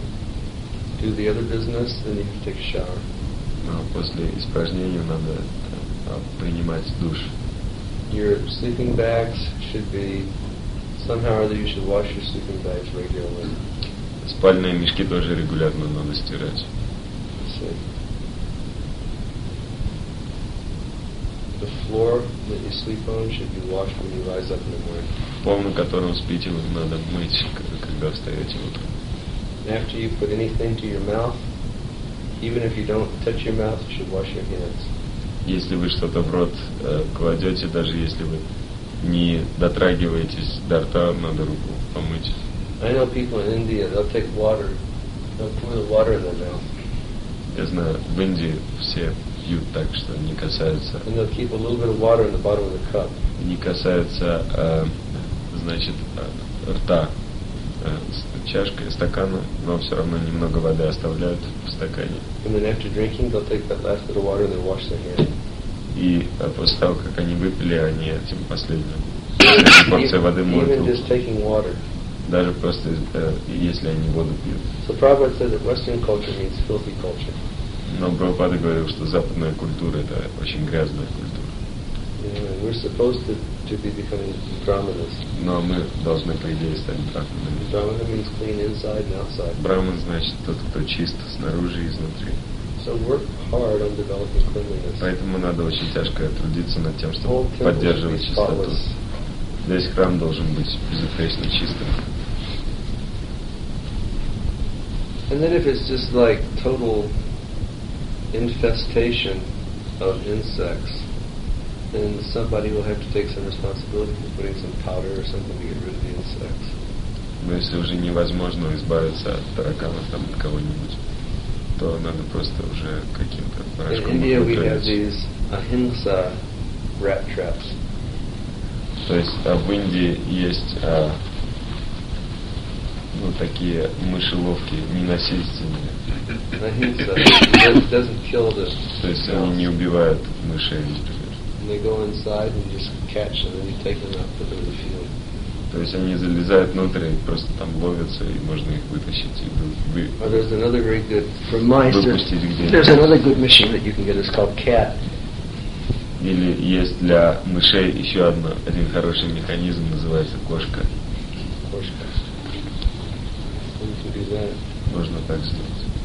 do the other business, then you have to take a shower. А после испражнения надо э, принимать душ. Your sleeping bags should be, somehow or other you should wash your sleeping bags regularly. Спальные мешки тоже регулярно надо стирать. So, the floor that you sleep on should be washed when you rise up in the morning. Пол, на котором спите, вы надо мыть, к- когда встаете утром. After you put anything to your mouth, even if you don't touch your mouth, you should wash your hands. Если вы что-то в рот э, кладете, даже если вы не дотрагиваетесь до рта, надо руку помыть. I know people in India, they'll take water, they'll pour the water in their mouth, Я знаю, в Индии все пьют так, что не касаются, and they'll keep a little bit of water in the bottom of the cup. не касаются, э, значит, э, рта э, с чашкой, стакана, но все равно немного воды оставляют в стакане. And then after drinking, they'll take that last bit of water and they wash their hands. И э, после того, как они выпили, они этим последним порцией воды моют Even руку. just taking water. Даже просто, э, если они воду пьют. So Prabhupada said that Western culture means filthy culture. Но Прабхупада говорил, что западная культура — это очень грязная культура. You know, and we're supposed to, to be becoming brahmanas. Но мы должны, по идее, стать брахманами. Brahmana means clean inside and outside. Браман значит тот, кто чист снаружи и изнутри. So work hard on developing cleanliness. Поэтому надо очень тяжко трудиться над тем, The чтобы whole temple should поддерживать be чистоту. spotless. Весь храм должен быть безупречно чистым. And then if it's just like total infestation of insects, then somebody will have to take some responsibility for putting some powder or something to get rid of the insects. Но если уже невозможно избавиться от тараканов там от кого-нибудь, то надо просто уже каким-то In порошком India we have управлять. these ahimsa rat traps. То есть а в Индии есть а, ну, такие мышеловки ненасильственные. Ahimsa it doesn't kill the То есть они не убивают мышей, например. and they go inside and just catch them and you take them out, put them in the field. То есть они залезают внутрь и просто там ловятся, и можно их вытащить и вы, вы, Or there's another very good for mice. There's, выпустить где-нибудь. there's another good machine that you can get. It's called cat. Или есть для мышей еще одно, один хороший механизм, называется кошка. Koshka. And you can do that. Можно так сделать.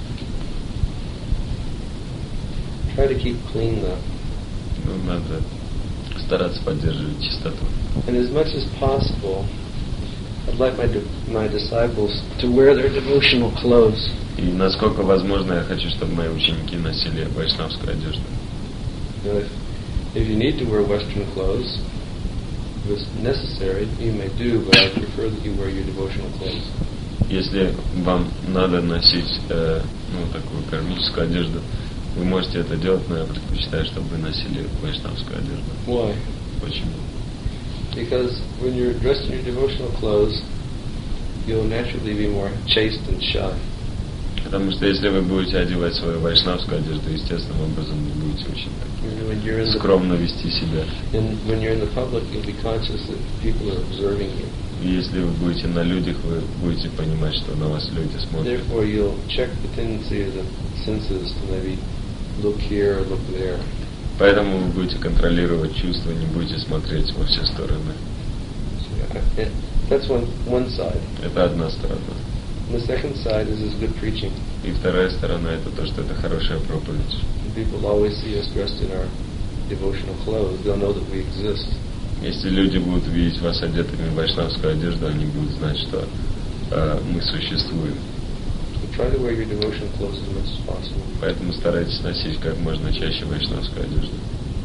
Try to keep clean though. Ну, надо стараться поддерживать чистоту. And as much as possible, I'd like my di- my disciples to wear their devotional clothes. И насколько возможно, я хочу, чтобы мои ученики носили вайшнавскую одежду. Now, if, if you need to wear Western clothes, if it's necessary, you may do, but I prefer that you wear your devotional clothes. Если вам надо носить э, ну, такую кармическую одежду, вы можете это делать, но я предпочитаю, чтобы вы носили вайшнавскую одежду. Why? Почему? Because when you're dressed in your devotional clothes, you'll naturally be more chaste and shy. Потому что если вы будете одевать свою вайшнавскую одежду, естественным образом вы будете очень When you're in так, the, скромно вести себя. and when you're in the public, you'll be conscious that people are observing you. И если вы будете на людях, вы будете понимать, что на вас люди смотрят. Therefore, you'll check the tendency of the senses to maybe look here or look there. Поэтому вы будете контролировать чувства, не будете смотреть во все стороны. So, uh, that's one one side. Это одна сторона. And the second side is this good preaching. И вторая сторона это то, что это хорошая проповедь. People always see us dressed in our devotional clothes. They'll know that we exist. Если люди будут видеть вас одетыми в вайшнавскую одежду, они будут знать, что э, мы существуем. So try to wear your devotional clothes as much as possible. Поэтому старайтесь носить как можно чаще вайшнавскую одежду.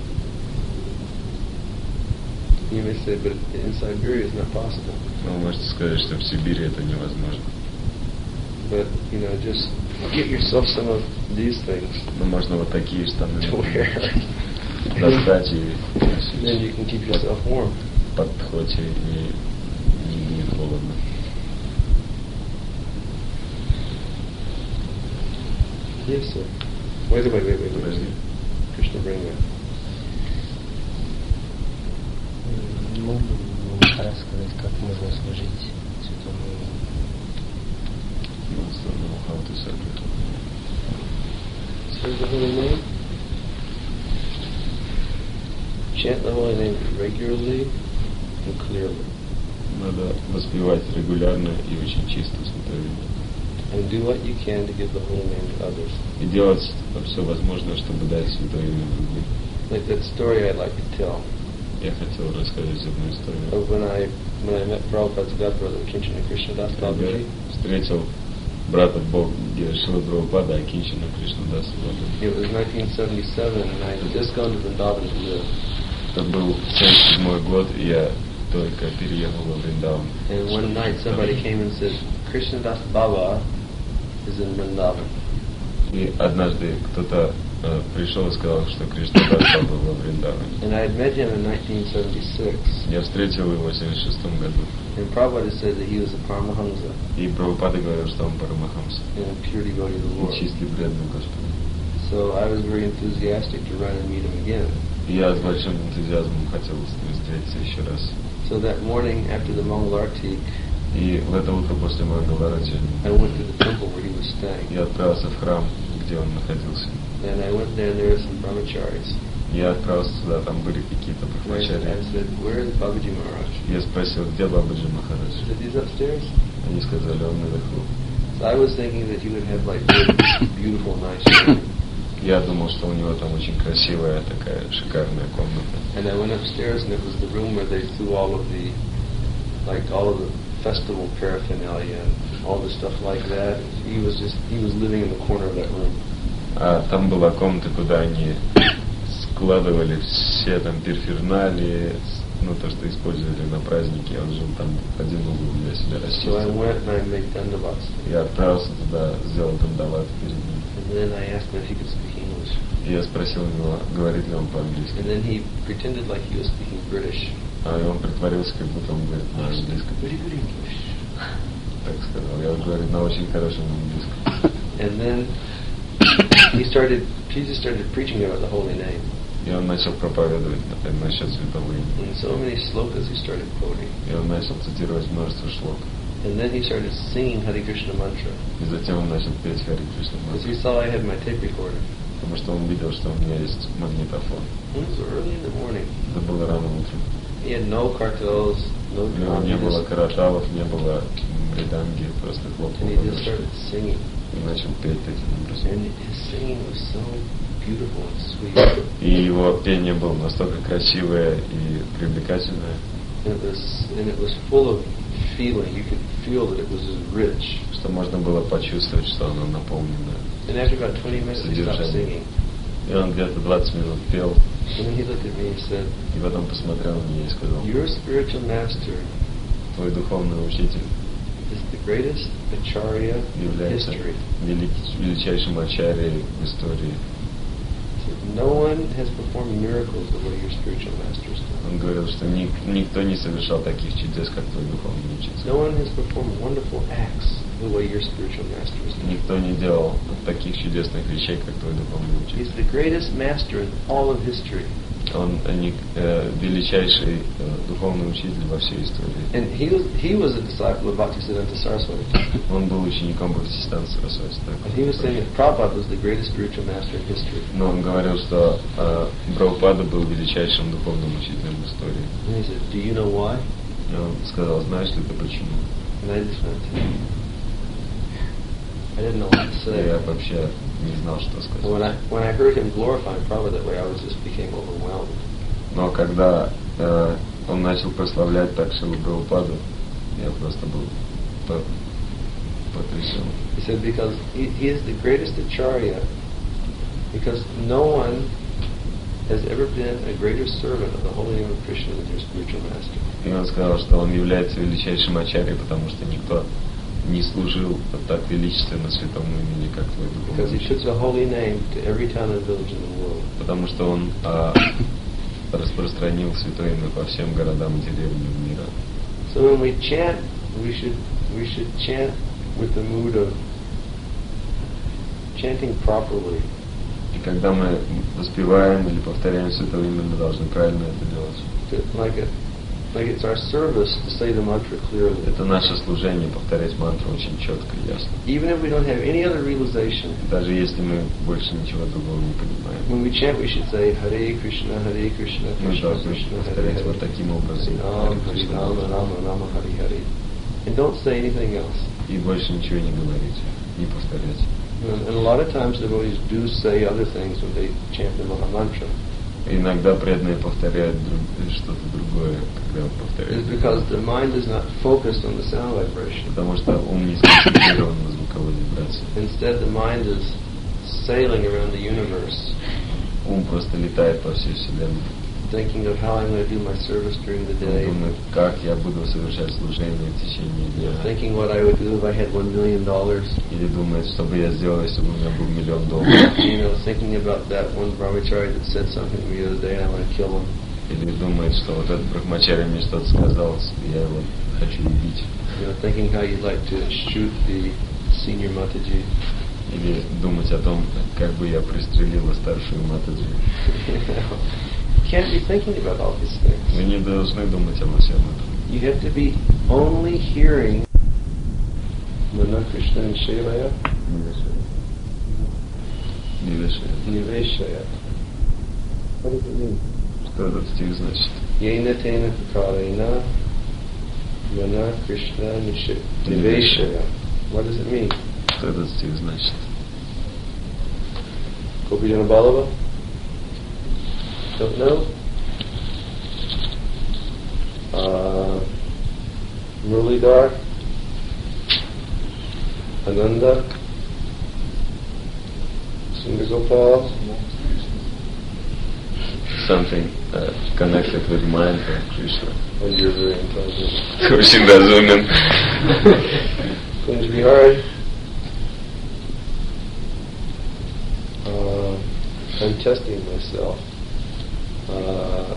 You may say, but in Siberia it's not possible. Но вы можете сказать, что в Сибири это невозможно. But, you know, just get yourself some of these things Но можно вот такие штаны to wear. достать и Then you can keep yourself warm. под хоть и не, не будет холодно. Yes, sir. Wait, wait, wait, wait, wait. Подожди. Krishna, bring that. Мог бы вам рассказать, как можно служить Святому Имени? He wants to know how to celebrate. Say the holy name. Chant the holy name regularly and clearly. Надо воспевать регулярно и очень чисто Святое Имя. And do what you can to give the holy name to others. И делать все возможное, чтобы дать Святое Имя другим. Like that story I'd like to tell. Я хотел рассказать одну историю. Of when I when I met Prabhupada's godbrother, Kinchana Krishnadas Я Babaji. встретил брата Боги Шрила Прабхупада Акинчана Кришнадаса Бабаджи. It was nineteen seventy-seven, and I had just gone to Vrindavan to live. Это был семьдесят седьмой год, и я только переехал во Вриндаван. And one night somebody came and said, Krishnadas Baba is in Vrindavan. И однажды кто-то э, пришел и сказал, что Кришнадас Баба во Вриндаване. And I had met him in nineteen seventy-six. Я встретил его в семьдесят шестом году. And Prabhupada said that he was a Paramahamsa И Прабхупада говорил, что он Парамахамса. and a pure devotee of the Lord. Чистый преданный Господу. So I was very enthusiastic to run and meet him again. И я с большим энтузиазмом хотел с ним встретиться еще раз. So that morning after the Mangalartik, И в это утро после Мангаларати I went to the temple where he was staying. я отправился в храм, где он находился. And I went there and there were some brahmacharis. Я отправился туда, там были какие-то And I брахмачари. said, where is Babaji Maharaj? Я спросил, где Бабаджи Махарадж? He said, he's upstairs. Они сказали, он наверху. So I was thinking that he would have like really beautiful, nice room. Я думал, что у него там очень красивая такая шикарная комната. And I went upstairs and it was the room where they threw all of the, like all of the festival paraphernalia and all the stuff like that. He was just, he was living in the corner of that room. А там была комната, куда они складывали все там перферналии, ну то, что использовали на праздники. Он жил там в один угол для себя So I расчистил. went and I made dandavats. Я отправился туда, сделал дандават перед ним. And then I asked him if he could speak English. И я спросил его, говорит ли он по-английски. And then he pretended like he was speaking British. А и он притворился, как будто он говорит на английском. Very good English. Так сказал. Я говорю на очень хорошем английском. And then he started, Jesus started preaching about the holy name. И он начал проповедовать на- насчет святого имени. And so many slokas he started quoting. И он начал цитировать множество шлок. And then he started singing Hare Krishna mantra. И затем он начал петь Хари Кришна Because мантру. he saw I had my tape recorder. Потому что он видел, что у меня есть магнитофон. It was early in the morning. Это было рано утром. He had no cartels, no У него drum. не He было just, караталов, не было мриданги, просто хлопал and he в just ладоши. started singing. И начал петь таким образом. And his singing was so beautiful and sweet. И его пение было настолько красивое и привлекательное, And it was, and it was full of feeling. You could feel that it was rich. что можно было почувствовать, что оно наполнено. And after about twenty minutes, he stopped singing. И он где-то двадцать минут пел, And then he looked at me and said, и потом посмотрел на меня и сказал: your spiritual master твой духовный учитель is the greatest acharya in является history. велик- величайшим ачарьей в истории. He said, no one has performed miracles the way your spiritual master has done. Он говорил, что ник- никто не совершал таких чудес, как твой духовный учитель. No one has performed wonderful acts the way your spiritual master has done. Никто не делал таких чудесных вещей, как твой духовный учитель. He's the greatest master in all of history. Он э, э, величайший э, духовный учитель во всей истории. And he was, he was a disciple of Bhaktisiddhanta Saraswati. Он был учеником Бхактисиданта Сарасвати. And he was saying that Prabhupada was the greatest spiritual master in history. Но он говорил, что э, Прабхупада был величайшим духовным учителем в истории. And he said, do you know why? И он сказал: знаешь ли ты почему? And I just went, I didn't know what to И say. я вообще не знал, что When сказать. I, when I heard him glorifying Prabhupada that way, I was just became overwhelmed. Но когда э, он начал прославлять так Шрилу Прабхупаду, я просто был по- потрясен. He said, because he, he is the greatest acharya, because no one has ever been a greater servant of the holy name of Krishna than your spiritual master. И он сказал, что он является величайшим ачарьей, потому что никто не служил так величественно святому имени, как твой Because духовный he took учитель. the holy name to every town and village in the world. Потому что он а, распространил святое имя по всем городам и деревням мира. So when we chant, we should we should chant with the mood of chanting properly. И когда мы воспеваем или повторяем святое имя, мы должны правильно это делать. To, like a, like it's our service to say the mantra clearly. Это наше служение, повторять мантру очень четко и ясно. Even if we don't have any other realization, Даже если мы больше ничего другого не понимаем. when we chant, we should say Hare Krishna, Hare Krishna, Мы Krishna должны Krishna, Hare повторять Hare. вот таким образом. Ram, Hare Rama, Rama Rama, Hare Hare. And don't say anything else. И больше ничего не говорить, не повторять. And, and a lot of times devotees do say other things when they chant the Maha Mantra. И иногда преданные повторяют друг- что-то другое, когда он повторяет. It's because the mind is not focused on the sound vibration. Потому что ум не сконцентрирован на звуковой вибрации. Instead, the mind is sailing around the universe, Ум просто летает по всей вселенной. thinking of how I'm going to do my service during the Он day, думает, как я буду совершать служение в течение дня. thinking what I would do if I had one million dollars, Или думает, что бы я сделал, если бы у меня был миллион долларов. you know, thinking about that one brahmachari that said something to me the other day and I want to kill him. Или думает, что вот этот брахмачарья мне что-то сказал, и я его хочу убить. You know, thinking how you'd like to shoot the senior Mataji. Или думать о том, как бы я пристрелила старшую Матаджи. You can't be thinking about all these things. Вы не должны думать обо всем этом. You have to be only hearing Mana Krishna and Shevaya Нивешая. Niveshaya. What does it mean? Что этот стих значит? Yena tena kakarena Mana Krishna Nish- Niveshaya. What does it mean? Что этот стих значит? Gopijana Balava? Don't know? Uh, Muralidhar? Ananda? Sundar Something uh, connected with mind and Krishna. Oh, you're very intelligent. Ты очень разумен. Kunj Vihari? Uh, I'm testing myself. Uh,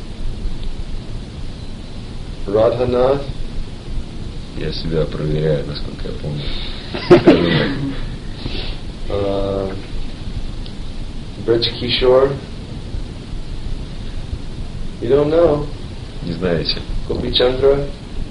Radhanath? Я себя проверяю, насколько я помню. Разумен. Uh, Braj Kishore? You don't know? Не знаете? Gopi Chandra?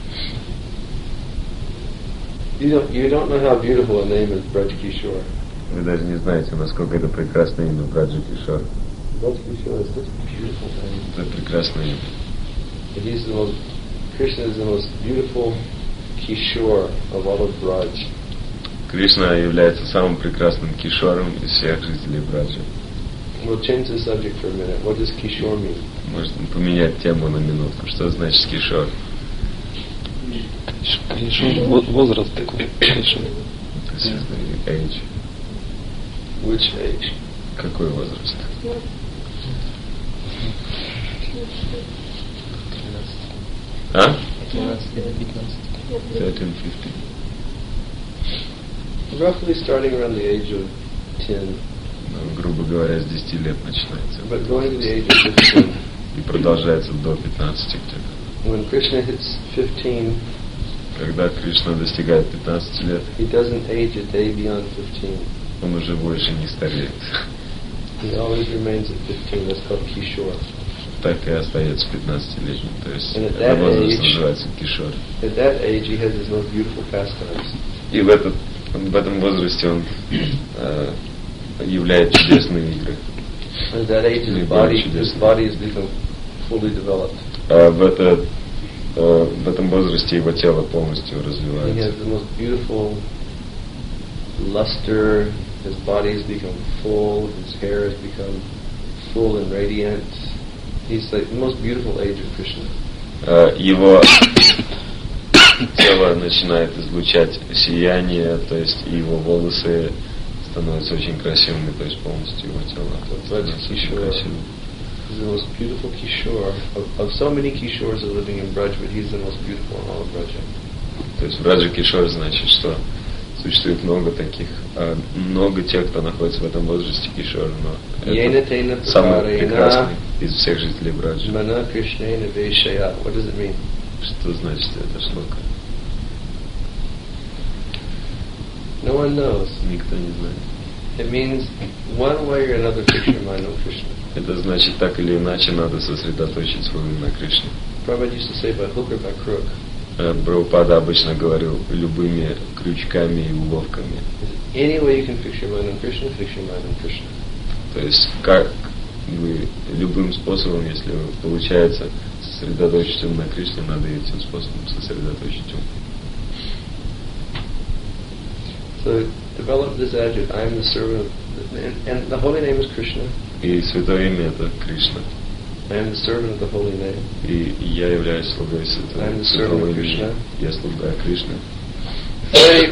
You don't, you don't know how beautiful a name is Braj Kishore. Вы даже не знаете, насколько это прекрасное имя Браджа Кишор. Braj Kishore is such a beautiful name. Это прекрасное имя. And he's the most, Krishna is the most beautiful Kishore of all of Braj. Кришна является самым прекрасным кишором из всех жителей Браджи. We'll change the subject for a minute. What does Kishore mean? Можно поменять тему на минутку. Что значит кишор? Кишор, во- возраст такой. Кишор. Age. Which age? Какой возраст? А? тринадцать лет, пятнадцать. thirteen, fifteen. Roughly starting around the age of ten, Ну, грубо говоря, с десяти лет начинается. but going to the age of fifteen. И продолжается до пятнадцати где-то. When Krishna hits fifteen, Когда Кришна достигает пятнадцати лет, he doesn't age a day beyond fifteen. он уже больше не стареет. He always remains at fifteen. That's called Kishore. Так и остается пятнадцатилетним. То есть And at это that возраст age- называется кишор. At that age, he has his most beautiful pastimes. И в, этот, в этом возрасте он э, являет чудесные игры. And at that age, his body, his body has become fully developed. А в, это, э, в этом возрасте его тело полностью He has развивается. the most beautiful luster. His body has become full. His hair has become full and radiant. He's like the most beautiful age of Krishna. Э, его тело начинает излучать сияние, то есть и его волосы становятся очень красивыми, то есть полностью его тело становится очень красивым. He's the most beautiful Kishore. Of, of so many Kishores are living in Braj, but he's the most beautiful in all of Braja. То есть Браджа Кишор значит, что существует много таких, а, много тех, кто находится в этом возрасте Кишор, но Yena это tena самый prakarena прекрасный из всех жителей Браджи. mana Krishnena Veshaya. What does it mean? Что значит это шлока? No one knows. Никто не знает. It means one way or another fix your mind on Krishna. Это значит, так или иначе надо сосредоточить свой ум на Кришне. Prabhupada used to say by hook or by crook. Э, Прабхупада обычно говорил любыми крючками и уловками. Any way you can fix your mind on Krishna, fix your mind on Krishna. То есть как вы любым способом, если получается сосредоточить ум на Кришне, надо этим способом сосредоточить ум. So develop this attitude. I am the servant, of, and, and the holy name is Krishna. И святое имя это Кришна. I am the servant of the holy name. И я являюсь слугой I am святого, the святого servant of имени. Krishna. Я слуга Кришны. Say,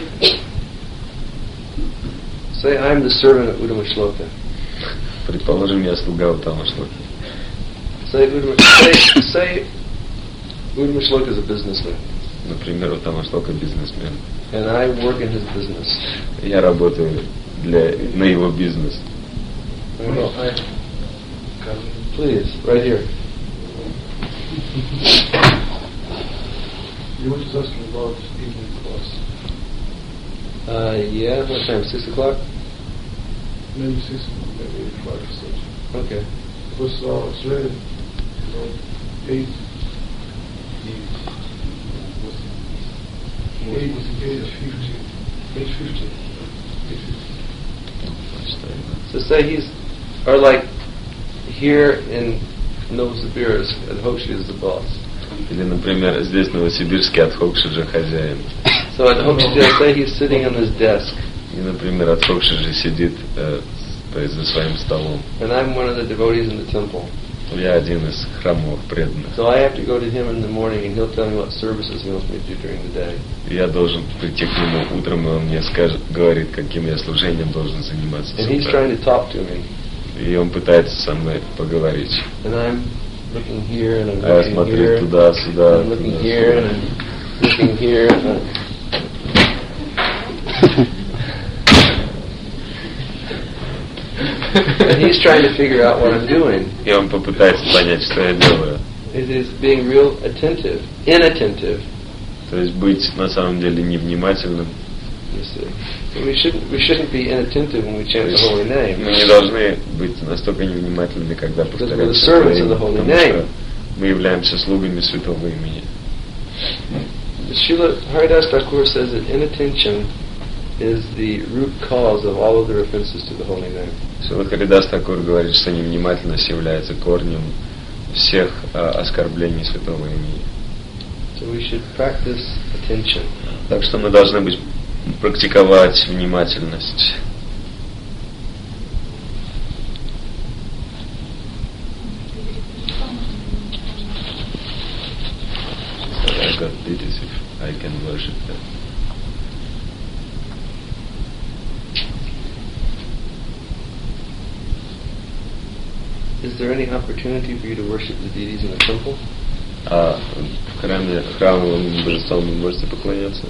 say I am the servant of Uddhava Shloka. Предположим, я слуга Уттама Шлоки. Say, Uddhava, say, say Uddhava Shloka is a businessman, Например, Уттама Шлока бизнесмен. and I work in his business. Я работаю для, на его бизнес. Well, I, please, right here. You want to ask about evening class? Uh, yeah, what time? Six o'clock? Maybe six, maybe five or six. Okay. Because uh, it's ready, you know, eight. Eight, eight fifty, eight fifty, eight fifty. So say he's, or like here in Novosibirsk, and Hoshi is the boss. Или, например, здесь в Новосибирске от Хокшиджа хозяин. So at Hoshi, say he's sitting on his desk, И, например, от Хокшиджа сидит э, то есть за своим столом. and I'm one of the devotees in the temple. Я один из храмовых преданных. So I have to go to him in the morning, and he'll tell me what services he wants me to do during the day. Я должен прийти к нему утром, и он мне скажет, говорит, каким я служением должен заниматься. And с he's утра. trying to talk to me, И он пытается со мной поговорить. and I'm looking here, and I'm А я looking смотрю here, туда, and сюда, I'm looking туда, here, and сюда. I'm looking here. And I'm and he's trying to figure out what I'm doing. И он попытается понять, что я делаю. It is being real attentive, inattentive. То есть быть на самом деле невнимательным. You see, so we shouldn't we shouldn't be inattentive when we То chant the есть holy name. мы не должны быть настолько невнимательными, когда Because we're повторяем the святое servants of имя, the holy потому name. что мы являемся слугами святого имени. Srila Haridas Thakur says that inattention is the root cause of all other offenses to the holy name. Шрила Харидас Такур говорит, что невнимательность является корнем всех а, оскорблений святого имени. So we should practice attention. Так что мы должны быть, практиковать внимательность. I got ditties if I can worship that. Is there any opportunity for you to worship the deities in the temple? А в храме, храмовым божествам вы можете поклоняться?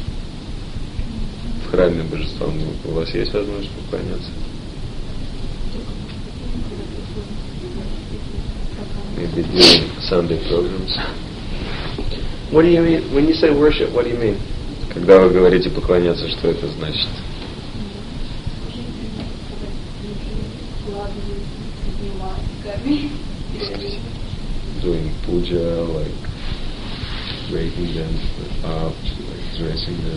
В храме божествам у вас есть возможность поклоняться? Maybe during Sunday programs. What do you mean when you say worship? What do you mean? Когда вы говорите поклоняться, что это значит? Doing puja, like waking them up, like dressing them,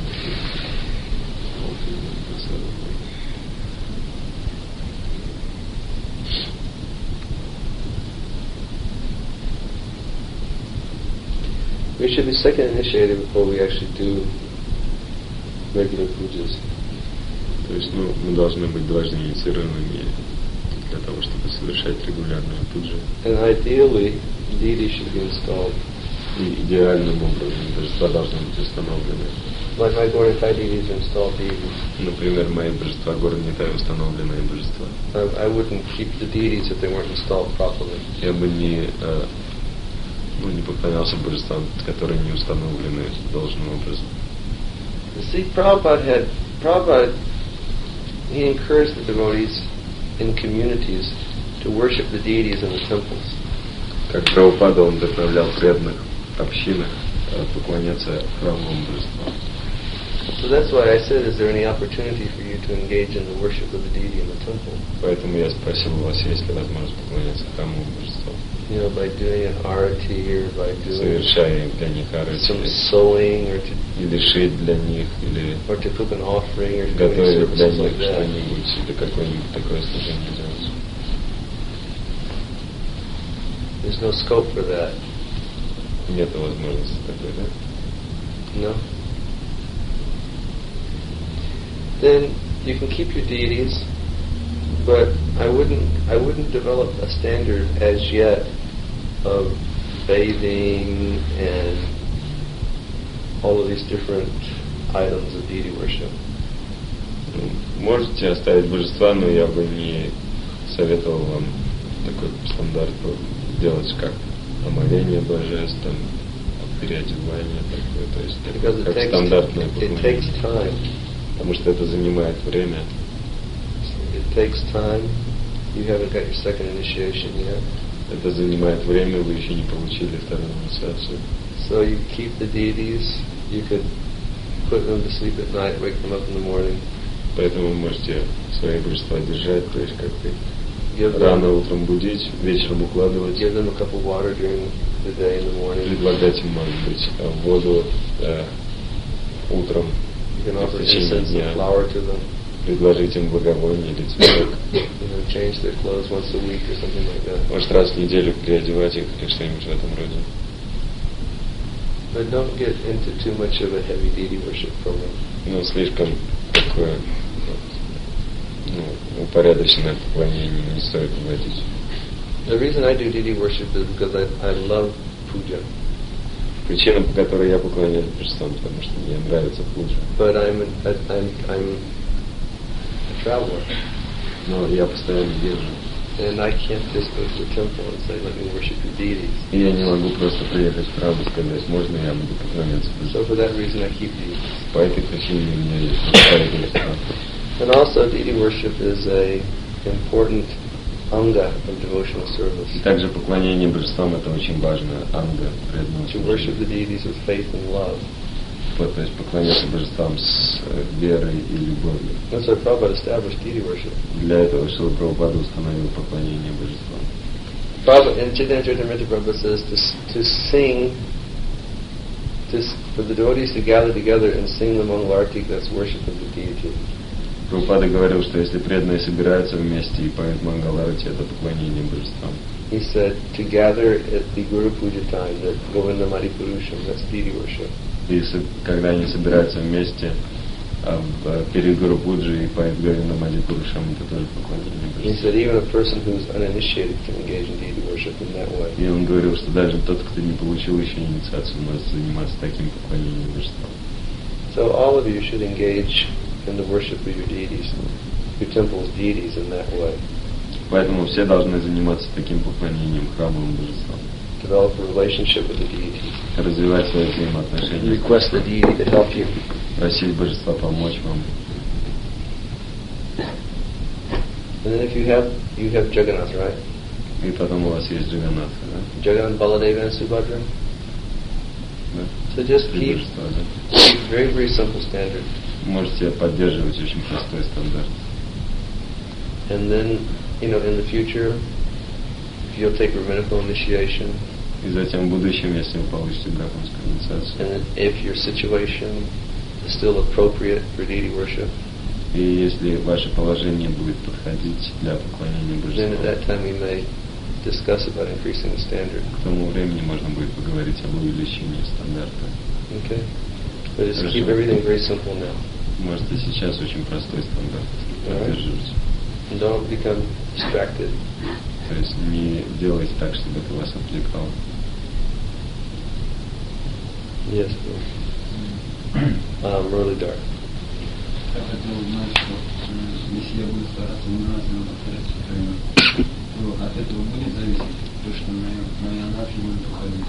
We should be second initiated before we actually do regular pujas. То есть, ну, мы должны быть дважды инициированными для того, чтобы совершать регулярную пуджу. And ideally, deity should be installed. И идеальным образом божества должны быть установлены. Like my Gaura-Nitai deities are installed deities. Например, мои божества Гора-Нитай установленные божества. I, I wouldn't keep the deities if they weren't installed properly. Я бы не, э, ну, не поклонялся божествам, которые не установлены должным образом. You see, Prabhupada had, Prabhupada, he encouraged the devotees in communities to worship the deities in the temples. Как Прабхупада, он вдохновлял преданных общинах поклоняться храмовым божествам. So that's why I said, is there any opportunity for you to engage in the worship of the deity in the temple? Поэтому я спросил у вас, есть ли возможность поклоняться храмовым божествам? You know, by doing an arati or by doing Совершая для них some арати, sewing or to или шить для них, или or to cook an offering or to do any готовить для services них like that. что-нибудь, или какое-нибудь такое служение делать. There's no scope for that. Нет возможности такой, да? No. Then you can keep your deities, but I wouldn't I wouldn't develop a standard as yet of bathing and all of these different items of deity worship. Можете оставить божества, но я бы не советовал вам такой стандарт делать, как омовение божеств, там, переодевание такое, то есть Because как it takes, стандартное it takes поклонение. time. Потому что это занимает время. It takes time. You haven't got your second initiation yet. Это занимает время, вы еще не получили вторую инициацию. So you keep the deities. You could put them to sleep at night, wake them up in the morning. Поэтому вы можете свои божества держать, то есть как-то Give рано them, утром будить, вечером укладывать, give them a cup of water during the day in the morning. предлагать им, может быть, воду э, утром, You can offer в течение incense дня, and flour to them. предложить им благовоние или цветок. You know, change their clothes once a week or something like that. Может, раз в неделю переодевать их или что-нибудь в этом роде. But don't get into too much of a heavy deity worship program. Ну, слишком такое, ну, упорядоченное поклонение не стоит вводить. The reason I do deity worship is because I, I love puja. Причина, по которой я поклоняюсь божествам, потому что мне нравится пуджа. But I'm a, I'm I'm a traveler, Но я постоянно езжу. and I can't just go to the temple and say, "Let me worship your deities." И я не могу просто приехать в храм и сказать, можно я буду поклоняться So божествам. for that reason, I keep deities. По этой причине у меня есть представительство. And also, deity worship is a important anga of devotional service. И также поклонение божествам это очень важно, анга, преданного To worship служения. the deities with faith and love. Вот, то есть поклоняться божествам с э, верой и любовью. That's why Prabhupada established deity worship. Для этого Шрила Прабхупада установил поклонение божествам. Prabhupada, and Chaitanya Charitamrita Prabhupada says to, s- to sing, to, s- for the devotees to gather together and sing the Mangalartik, that's worship of the deity. Прабхупада говорил, что если преданные собираются вместе и поют Мангаларати, это поклонение божествам. He said to gather at the Guru Puja time, that Govinda Maripurusham, that's deity worship. И со- когда они собираются вместе а, в, э, перед Гуру Пуджи и поют Говинда Мадипурушам, это тоже поклонение He божествам. said even a person who's uninitiated can engage in deity worship in that way. И он говорил, что даже тот, кто не получил еще инициацию, может заниматься таким поклонением божествам. So all of you should engage in the worship of your deities, your temple's deities in that way. Поэтому все должны заниматься таким поклонением храмовым божествам. Develop a relationship with the deity. Развивать свои взаимоотношения. Request the deity to help you. Просить божества помочь вам. And then if you have you have Jagannath, right? И потом у вас есть Джаганнатха, да? Jagannath, Baladeva, and Subhadra. Да? So just Три keep божества, да? keep very very simple standard. Можете поддерживать очень простой стандарт. And then, you know, in the future, if you'll take rabbinical initiation, И затем в будущем, если вы получите брахманскую инициацию, and if your situation is still appropriate for deity worship, и если ваше положение будет подходить для поклонения then at божеству, that time we may discuss about increasing the standard. к тому времени можно будет поговорить об увеличении стандарта. Okay? But just keep everything very simple now. Можете сейчас очень простой стандарт поддерживать. And don't become distracted. То есть не делайте так, чтобы это вас отвлекало. Yes, um, really dark. Я хотел узнать, что э, если я буду стараться внимательно повторять Сутраиму, то от этого будет зависеть то, что моя, моя анафия будет уходить.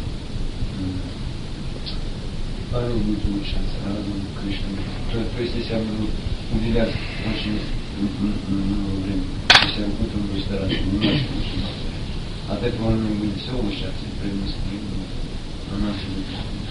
Павел будет улучшаться, разум Кришна. То, то есть, если я буду уделять очень много времени, если я буду уже стараться внимательно очень повторять, от этого у меня будет все улучшаться, и преданность будет, анафия будет уходить.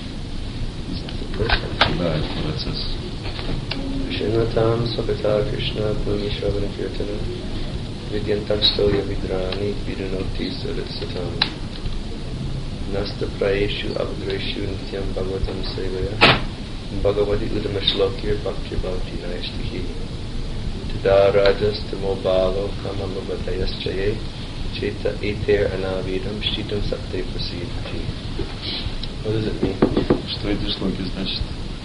Да, это процесс. Krishnatam Sakata Krishna Bhumi Shravana Kirtana Vidyantam Stoya Vidrani Vidyanoti Saritsatam Nasta Praeshu Abdreshu Nityam Bhagavatam Sevaya Bhagavati Udamashlokir Bhakti Bhavati Naishtihi Tada Rajas Tamo Balo Kamamabatayas Chaye Cheta Eter Anavidam Shitam Sakte Prasidhati. What does it mean? Что эти шлоки значит?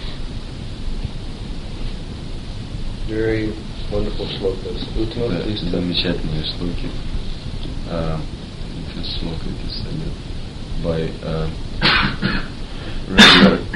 Very wonderful shlokas. Uttama, Да, please tell me. замечательные шлоки. Uh, this shloka it is said by uh, regular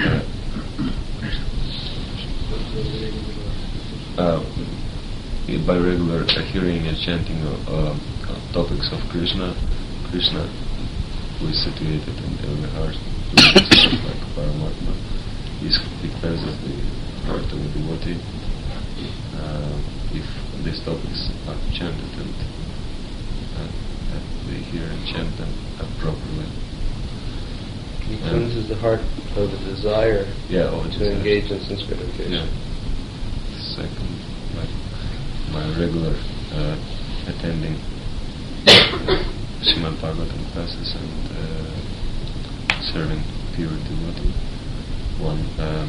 uh, uh, by regular uh, hearing and chanting of uh, uh, topics of Krishna, Krishna, who is situated in every heart, like Paramatma, is he cleanses the heart of the devotee. Uh, if these topics are chanted and uh, they hear and chant them uh, properly. He cleanses the heart of the desire Yeah, oh, to desire. engage in sense gratification. Yeah. Second, like my regular uh, attending Srimad Bhagavatam classes and uh, serving pure devotee, one uh,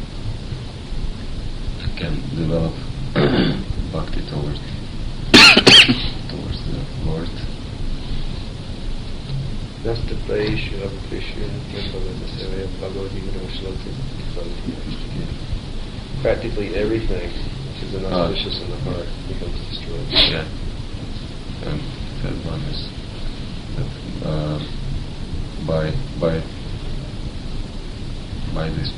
can develop bhakti towards towards the Lord. Nasta Praeshu Abhakrishu Nityam Bhagavata Sevaya Bhagavati Udamashloki Bhavati Naishtihi. Practically everything which is inauspicious in the heart becomes destroyed. Yeah. And third one is that uh, by by by this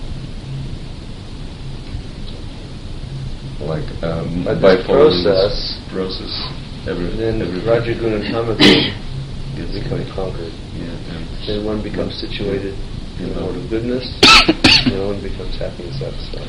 like um, By by this following process, this process every then every Rajaguna and Tamaguna gets become conquered. Yeah, and Then one becomes situated in the mode of goodness, and one becomes happy and satisfied.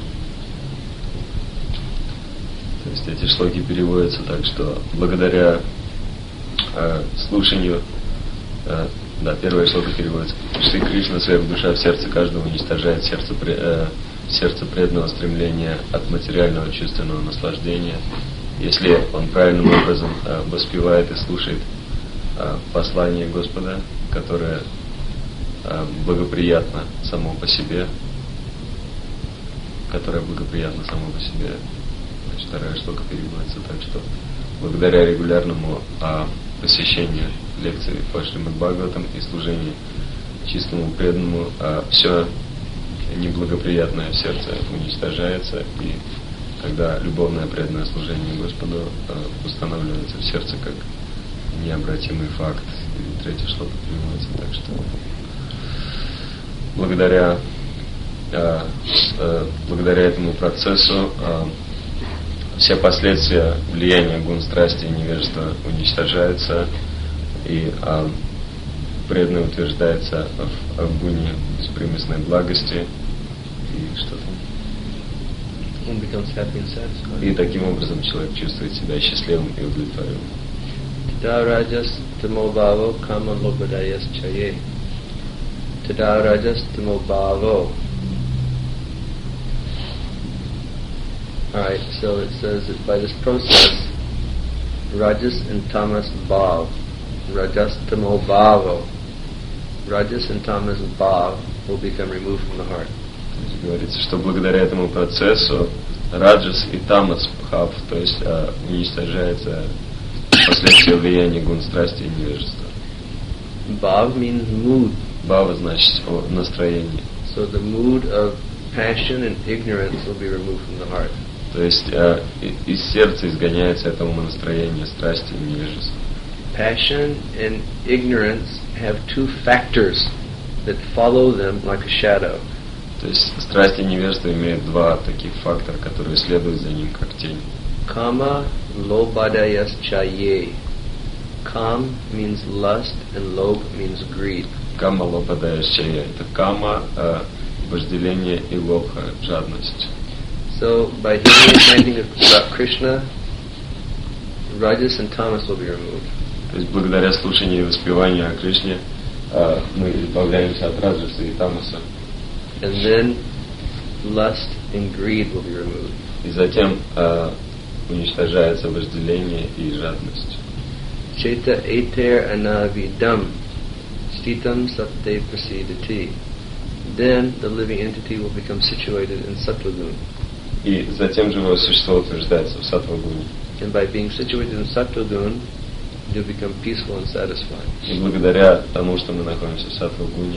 То есть эти шлоки переводятся так, что благодаря э, слушанию, э, да, первая шлока переводится: Шри Кришна, своя душа в сердце каждого уничтожает сердце, э, сердце преданного стремления от материального чувственного наслаждения. Если он правильным образом э, воспевает и слушает э, послание Господа, которое э, благоприятно само по себе, которое благоприятно само по себе. Значит, вторая шлока переводится так, что благодаря регулярному а, посещению лекций по Шримад Бхагаватам и служению чистому преданному, а, все неблагоприятное в сердце уничтожается, и когда любовное преданное служение Господу а, устанавливается в сердце как необратимый факт. И третья шлока переводится так, что благодаря, а, а, благодаря этому процессу а, все последствия влияния гун, страсти и невежества уничтожаются, и а, преданный утверждается в, в гуне беспримесной благости, и что там? And becomes happy and satisfied. И таким образом человек чувствует себя счастливым и удовлетворенным. Tada rajas tamo bhavo kama lobadayas chaye. Tada rajas tamo bhavo. Alright, so it says that by this process, rajas and tamas bhav, rajas tamo bhavo, rajas and tamas bhav will become removed from the heart. Говорится, что благодаря этому процессу раджас и тамас бхав, то есть э, уничтожается последствия влияния гун, страсти и невежества. Bhav means mood. Бхава значит о настроении. So the mood of passion and ignorance will be removed from the heart. То есть э, из сердца изгоняется это умонастроение, страсти и невежества. Passion and ignorance have two factors that follow them like a shadow. То есть страсть и невежество имеют два таких фактора, которые следуют за ним как тень. Kama lobadayas chaye. Kam means lust and lob means greed. Кама лобадаяс чая. Это кама, э, вожделение, и лобха, жадность. So by hearing and chanting about Krishna, rajas and tamas will be removed. То есть благодаря слушанию и воспеванию о Кришне э, мы избавляемся от раджаса и тамаса. And then lust and greed will be removed. И затем э, уничтожается вожделение и жадность. Cheta eter anavidam stitam sapte prasidati. Then the living entity will become situated in Sattva-gun. И затем живое существо утверждается в саттва-гуне. And by being situated in Sattva-gun, you'll become peaceful and satisfied. И благодаря тому, что мы находимся в саттва-гуне,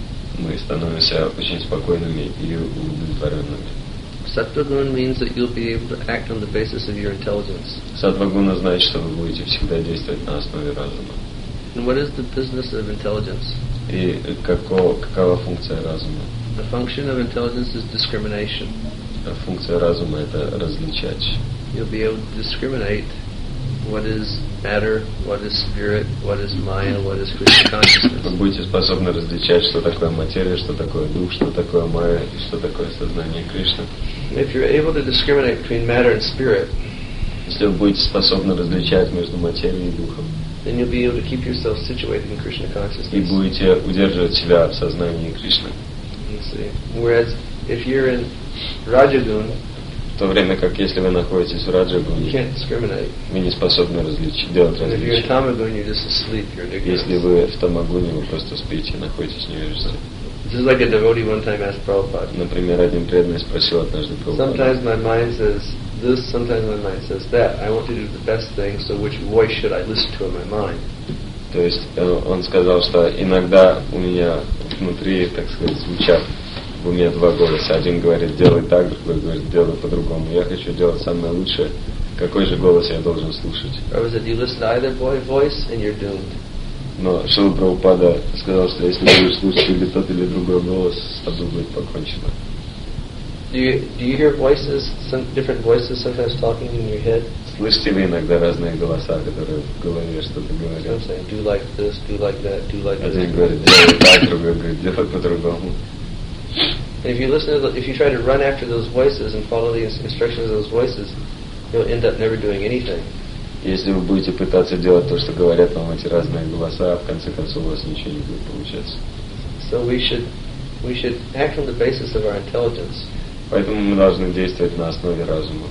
мы становимся очень спокойными и удовлетворенными. Sattva-gun means that you'll be able to act on the basis of your intelligence. Саттва-гуна значит, что вы будете всегда действовать на основе разума. And what is the business of intelligence? И какого, какова функция разума? The function of intelligence is discrimination. Функция разума — это различать. You'll be able to discriminate what is matter, what is spirit, what is maya, what is Krishna consciousness. Вы будете способны различать, что такое материя, что такое дух, что такое майя и что такое сознание Кришны. If you're able to discriminate between matter and spirit, если вы будете способны различать между материей и духом, then you'll be able to keep yourself situated in Krishna и consciousness. будете удерживать себя в сознании Кришны. You see. Whereas if you're in Rajagun, в то время как если вы находитесь в you Раджагуне, can't discriminate. вы не способны различить, делать And if you're in различия. Tamagun, you're just asleep, you're in Если ignorance. вы в Тамагуне, вы просто спите, находитесь в невежестве. Just like a devotee one time asked Prabhupada. Например, один преданный спросил однажды Прабхупаду. Sometimes my mind says this, sometimes my mind says that. I want to do the best thing, so which voice should I listen to in my mind? То есть э, он сказал, что иногда у меня внутри, так сказать, звучат в уме два голоса. Один говорит, делай так, другой говорит, делай по-другому. Я хочу делать самое лучшее. Какой же голос я должен слушать? Prabhupada said, you listen to either boy voice and you're doomed. Но Шрила Прабхупада сказал, что если будешь слушать или тот, или другой голос, с тобой будет покончено. Do you, do you hear voices, some different voices sometimes talking in your head? Слышите ли иногда разные голоса, которые в голове что-то You know what говорят? I'm saying? Do like this, do like that, do like this. Один do говорит, like that. делай так, другой говорит, делай по-другому. And if you listen to the, if you try to run after those voices and follow the ins- instructions of those voices, you'll end up never doing anything. Если вы будете пытаться делать то, что говорят вам эти разные голоса, в конце концов у вас ничего не будет получаться. So we should we should act on the basis of our intelligence. Поэтому мы должны действовать на основе разума.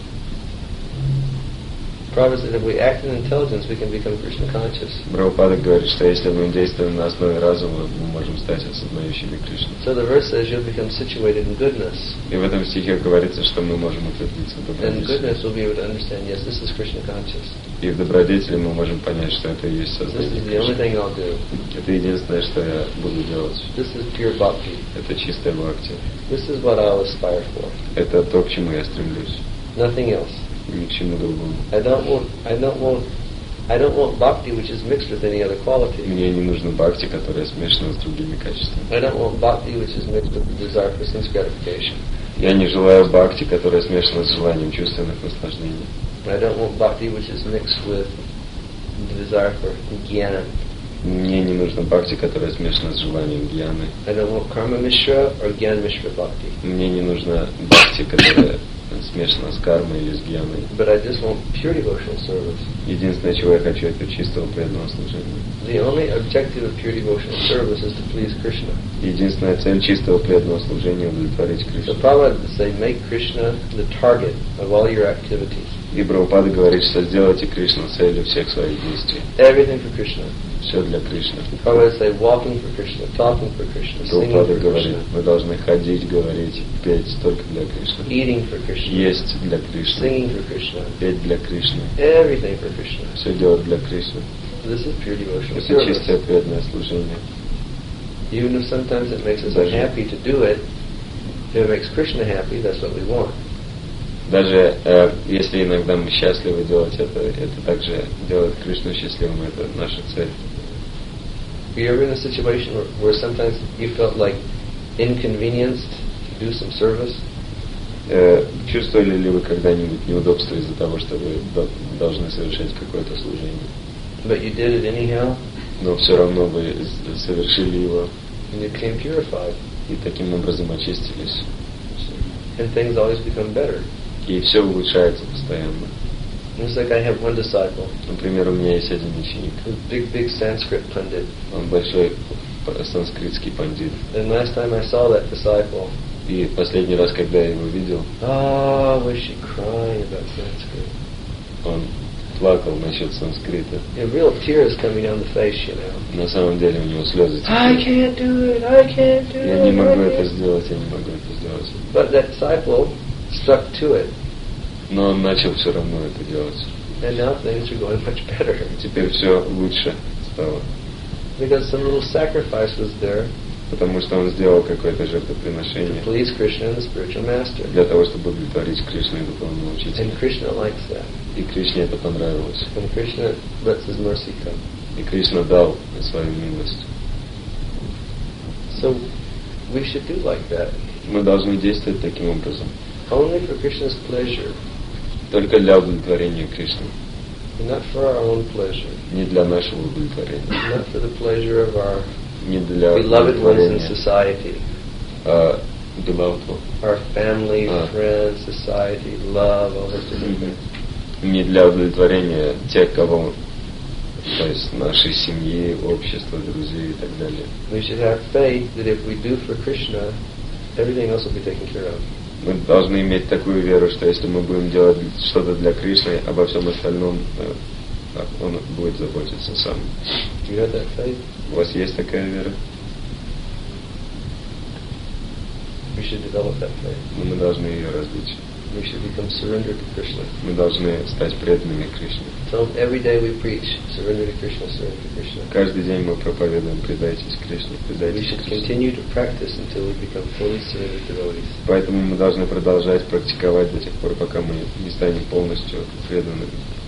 Prabhupada said if we act in intelligence, we can become Krishna conscious. Прабхупада говорит, что если мы действуем на основе разума, мы можем стать осознающими Кришну. So the verse says you'll become situated in goodness. И в этом стихе говорится, что мы можем утвердиться в And добродетели. goodness we'll be able to understand, yes, this is Krishna conscious. И в добродетели мы можем понять, что это и есть This сознание is the only Кришны. thing I'll do. Это единственное, что я буду делать. This is pure bhakti. Это чистая бхакти. This is what I'll aspire for. Это то, к чему я стремлюсь. Nothing else. Ни к чему другому. I don't want I don't want I don't want bhakti which is mixed with any other quality. Мне не нужно бхакти, которая смешана с другими качествами. I don't want bhakti which is mixed with the desire for sense gratification. Я не желаю бхакти, которая смешана с желанием чувственных наслаждений. I don't want bhakti which is mixed with the desire for jnana. Мне не нужно бхакти, которая смешана с желанием гьяны. I don't want karma mishra or jnana mishra bhakti. Мне не нужна бхакти, которая смешана с кармой или с гьяной. But I just want pure devotional service. Единственное, чего я хочу, это чистого преданного служения. The only objective of pure devotional service is to please Krishna. Единственная цель чистого преданного служения — удовлетворить So Кришну. Prabhupada say, make Krishna the target of all your activities. И Прабхупада говорит, что сделайте Кришну целью всех своих действий. Everything for Krishna. Все для Кришны. Prabhupada say, walking for Krishna, talking for Krishna, singing Прабхупада for говорит, Krishna, мы должны ходить, говорить, петь только для Кришны. eating for Krishna, Есть для Кришны. singing for Krishna, Петь для Кришны. everything for Krishna. Все делать для Кришны. This is pure devotional Это чистое service. преданное служение. Even if sometimes it makes us Даже- unhappy to do it, if it makes Krishna happy, that's what we want. Даже э, если иногда мы счастливы делать это, это также делает Кришну счастливым, это наша цель. Were you ever in a situation where, where sometimes you felt like inconvenienced to do some service? Э, чувствовали ли вы когда-нибудь неудобство из-за того, что вы до- должны совершать какое-то служение? But you did it anyhow, Но все равно вы с- совершили его and you became purified, и таким образом очистились. and things always become better. И все улучшается постоянно. It's like I have one disciple, Например, у меня есть один ученик. who's a big, big Sanskrit pundit. Он большой п- санскритский пандит. And last time I saw that disciple, И последний раз, когда я его видел, oh, was she crying about Sanskrit? он плакал насчет санскрита. And real tears coming down the face, you know. На самом деле у него слезы I текли. can't do it, I can't do Я не it. могу I это can't. сделать, я не могу это сделать. But that disciple stuck to it, Но он начал все равно это делать. and now things are going much better. Теперь все лучше стало. Because some little sacrifice was there Потому что он сделал какое-то to жертвоприношение please Krishna and the spiritual master. для того, чтобы удовлетворить Кришну и духовного учителя. And Krishna likes that. И Кришне это понравилось. And Krishna lets his mercy come. И Кришна дал свою милость. So we should do like that. Мы должны действовать таким образом. Only for Krishna's pleasure, Только для удовлетворения Кришны. and not for our own pleasure, Не для нашего удовлетворения. not for the pleasure of our Не для beloved ones in удовлетворения. society, А, beloved one. our family, Ah. friends, society, love, all those different things. Не для удовлетворения тех, кого, то есть нашей семьи, общества, друзей и так далее. We should have faith that if we do for Krishna, everything else will be taken care of. Мы должны иметь такую веру, что если мы будем делать что-то для Кришны, обо всем остальном э, он будет заботиться сам. Do you have that faith? У вас есть такая вера? We should develop that faith. Но мы должны ее развить. We should become surrendered to Krishna. Мы должны стать преданными Кришне. So every day we preach, surrender to Krishna, surrender to Krishna. Каждый день мы проповедуем: предайтесь Кришне, We предайтесь should Кришне. continue to practice until we become fully surrendered devotees. Поэтому мы должны продолжать практиковать до тех пор, пока мы не станем полностью преданными.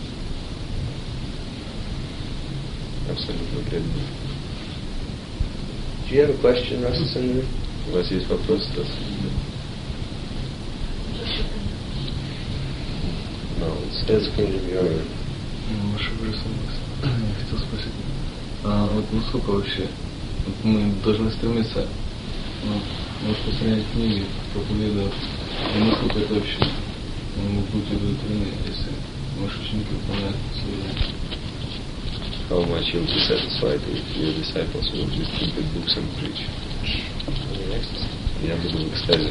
Абсолютно преданными. Do you have a question, Rasa Sundari? У вас есть вопросы? No, it's That's going to be our Ваше Божественность, я хотел спросить, а вот насколько вообще вот мы должны стремиться ну, распространять книги, проповедовать, и насколько это вообще мы будем удовлетворены, если ваши ученики выполняют свою задачу? how much you'll be satisfied if your disciples will distribute books and preach. Я буду в экстазе.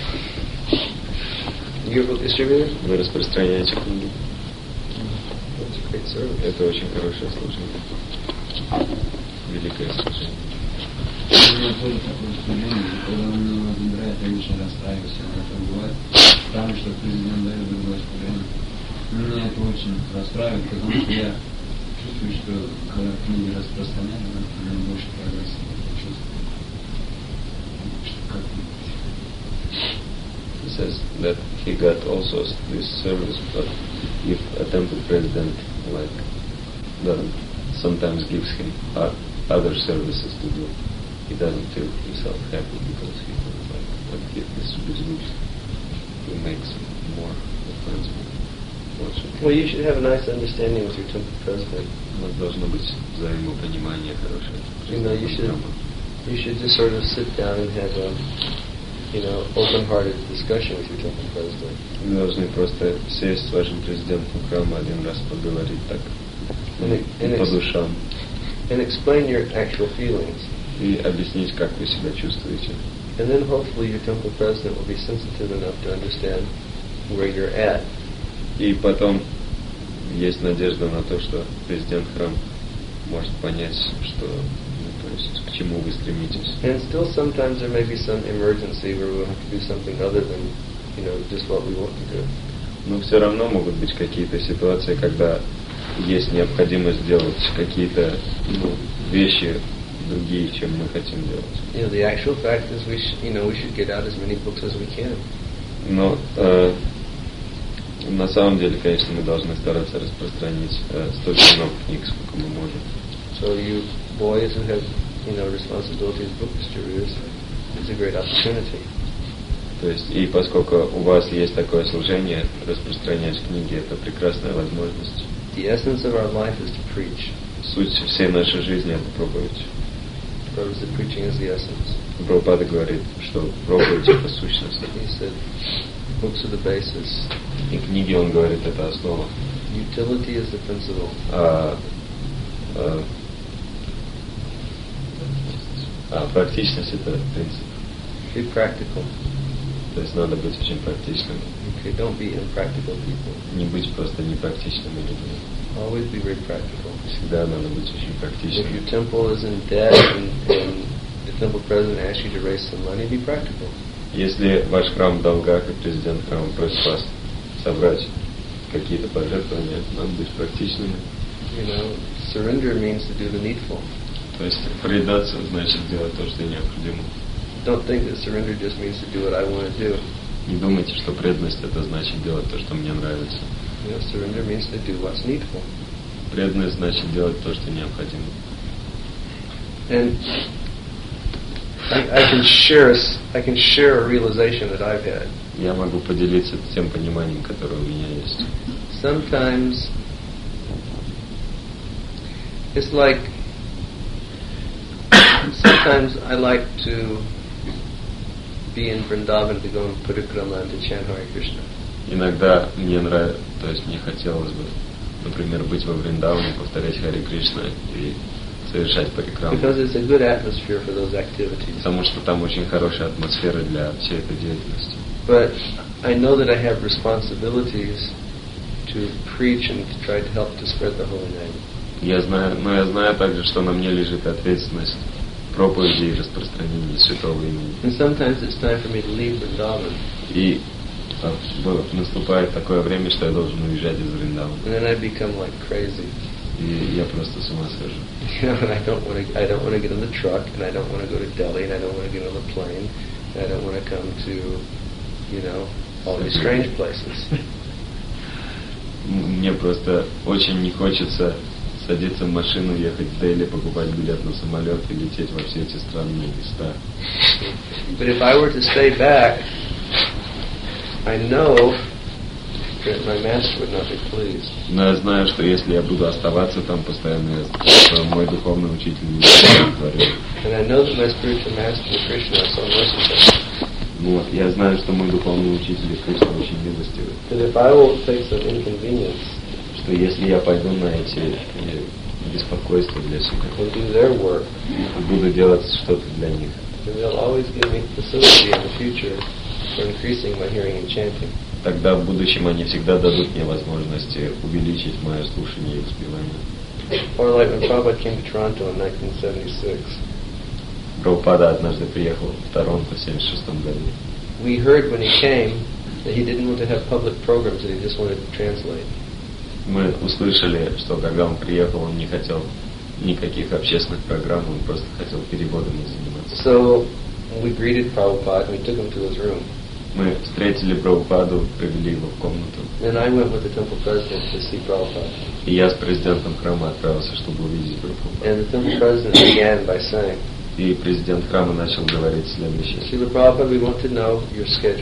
You're a distributor? Вы распространяете книги. That's a great service. Это очень хорошее служение. Великое служение. У меня тоже такое служение, когда у меня забирает, я очень расстраиваюсь, это бывает. Потому что президент дает другое служение. Меня это очень расстраивает, потому что я чувствую, что когда книги распространяют, у меня больше прогресса чувствую. Что как He says that he got also this service, but if a temple president like doesn't sometimes gives him o- other services to do, he doesn't feel himself happy because he feels like, like he distributes books. makes more difference. Лучше. Well, you should have a nice understanding with your temple president. У нас должно быть взаимопонимание хорошее. You know, you should you should just sort of sit down and have a you know open-hearted discussion with your temple president. Вы должны просто сесть с вашим президентом храма один раз поговорить так and, and по душам and explain your actual feelings. И объяснить, как вы себя чувствуете. And then hopefully your temple president will be sensitive enough to understand where you're at. И потом есть надежда на то, что президент храма может понять, что, ну, то есть, к чему вы стремитесь. And still sometimes there may be some emergency where we'll have to do something other than, you know, just what we want to do. Но все равно могут быть какие-то ситуации, когда есть необходимость сделать какие-то, ну, вещи другие, чем мы хотим делать. You know, the actual fact is we should, you know, we should get out as many books as we can. Но э, на самом деле, конечно, мы должны стараться распространить э, столько много книг, сколько мы можем. So you boys who have, you know, responsibility as book distributors, it's a great opportunity. То есть, и поскольку у вас есть такое служение, распространять книги, это прекрасная возможность. The essence of our life is to preach. Суть всей нашей жизни — это проповедь. Prabhupada said preaching is the essence. Прабхупада говорит, что проповедь — это сущность. He said books are the basis. И книги, он говорит, это основа. Utility is the principle. А, а, а практичность — это принцип. Be practical. То есть надо быть очень практичным. Okay, don't be impractical people. Не быть просто непрактичными людьми. Always be very practical. Всегда надо быть очень If практичным. your temple is in debt and, and the temple president asks you to raise some money, be practical. Если ваш храм в долгах и президент храма просит вас собрать какие-то пожертвования, надо быть практичными. You know, surrender means to do the needful. То есть предаться значит делать то, что необходимо. Don't think that surrender just means to do what I want to do. Не думайте, что преданность — это значит делать то, что мне нравится. You know, surrender means to do what's needful. Преданность значит делать то, что необходимо. And I, I can share a, I can share a realization that I've had. Я могу поделиться тем пониманием, которое у меня есть. Sometimes it's like sometimes I like to be in Vrindavan to go and parikrama and to chant Hare Krishna. Иногда мне нравится, то есть мне хотелось бы, например, быть во Вриндаване, повторять Харе Кришна и совершать парикраму. Because it's a good atmosphere for those activities. Потому что там очень хорошая атмосфера для всей этой деятельности. But I know that I have responsibilities to preach and to try to help to spread the holy name. Я знаю, но я знаю также, что на мне лежит ответственность проповеди и распространения святого имени. And sometimes it's time for me to leave Vrindavan. И а, наступает такое время, что я должен уезжать из Вриндавана. And then I become like crazy. И я просто с ума схожу. You know, and I don't want to. I don't want to get in the truck, and I don't want to go to Delhi, and I don't want to get on the plane, and I don't want to come to, you know, all these strange places. Мне просто очень не хочется садиться в машину, ехать в Дели, покупать билет на самолет и лететь во все эти странные места. But if I were to stay back, I know that my master would not be pleased. Но я знаю, что если я буду оставаться там постоянно, то мой духовный учитель не будет удовлетворен. And I know that my spiritual master, Krishna, is so merciful. Вот, я знаю, что мой духовный учитель Кришна очень милостивый. That if I will take some inconvenience, что если я пойду на эти беспокойства для себя, and do their work, буду делать что-то для них, then they'll always give me facility in the future for increasing my hearing and chanting. тогда в будущем они всегда дадут мне возможности увеличить мое слушание и воспевание. Or like when Prabhupada came to Toronto in nineteen seventy-six. Прабхупада однажды приехал в Торонто в семьдесят шестом году. We heard when he came that he didn't want to have public programs, that he just wanted to translate. Мы услышали, что когда он приехал, он не хотел никаких общественных программ, он просто хотел переводами заниматься. So we greeted Prabhupada and we took him to his room. Мы встретили Прабхупаду, привели его в комнату. And I went with the temple president to see Prabhupada. И я с президентом храма отправился, чтобы увидеть Прабхупаду. And the temple president began by saying, И президент храма начал говорить следующее. Srila Prabhupada, we want to know your schedule.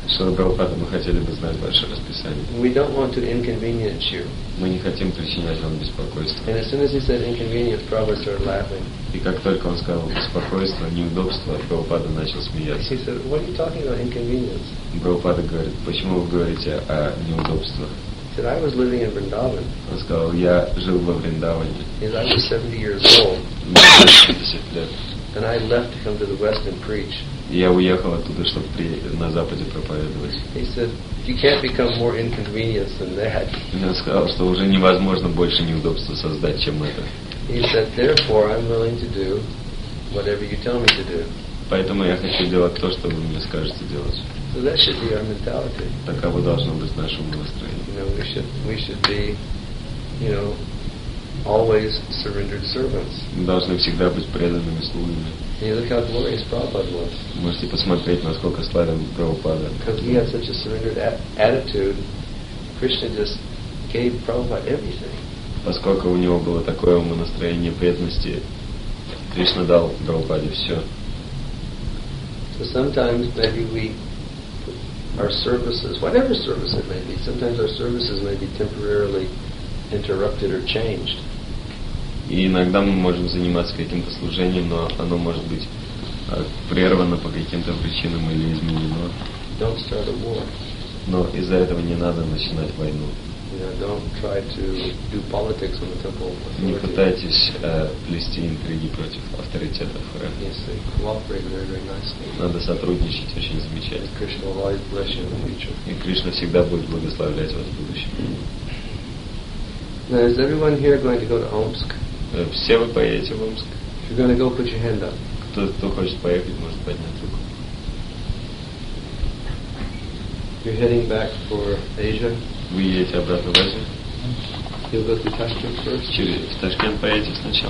Шрила Прабхупада, мы хотели бы знать ваше расписание. We don't want to inconvenience you. Мы не хотим причинять вам беспокойство. And as soon as he said inconvenience, Prabhupada started laughing. И как только он сказал беспокойство, неудобство, Прабхупада начал смеяться. He said, what are you talking about, inconvenience? Прабхупада говорит, почему вы говорите о неудобствах? He said, I was living in Vrindavan. Он сказал, я жил во Вриндаване. He said, I was seventy years old. Мне семьдесят лет. And I left to come to the West and preach. И я уехал оттуда, чтобы при, на Западе проповедовать. He said, you can't become more inconvenienced than that. И он сказал, что уже невозможно больше неудобства создать, чем это. He said, therefore, I'm willing to do whatever you tell me to do. Поэтому я хочу делать то, что вы мне скажете делать. So that should be our mentality. Таково должно быть наше умонастроение. You know, we should we should be, you know, always surrendered servants. Мы должны всегда быть преданными слугами. And you look how glorious Prabhupada was. Можете посмотреть, насколько славен Прабхупада. Because he had such a surrendered a- attitude, Krishna just gave Prabhupada everything. Поскольку у него было такое умонастроение преданности, Кришна дал Прабхупаде все. So sometimes maybe we, our services, whatever service it may be, sometimes our services may be temporarily interrupted or changed. И иногда мы можем заниматься каким-то служением, но оно может быть э, прервано по каким-то причинам или изменено. Don't start a war. Но из-за этого не надо начинать войну. You know, don't try to do politics on the temple Не authority. пытайтесь э, плести интриги против авторитетов храма. Yes, they cooperate very, very nicely. Надо сотрудничать очень замечательно. Krishna will always bless you in the future. И Кришна всегда будет благословлять вас в будущем. Now, is everyone here going to go to Omsk? Э, Все вы поедете в Омск. If you're going to go, put your hand up. Кто, кто хочет поехать, может поднять руку. You're heading back for Asia. Вы едете обратно в Азию. You'll go to Tashkent first. Через в Ташкент поедете сначала.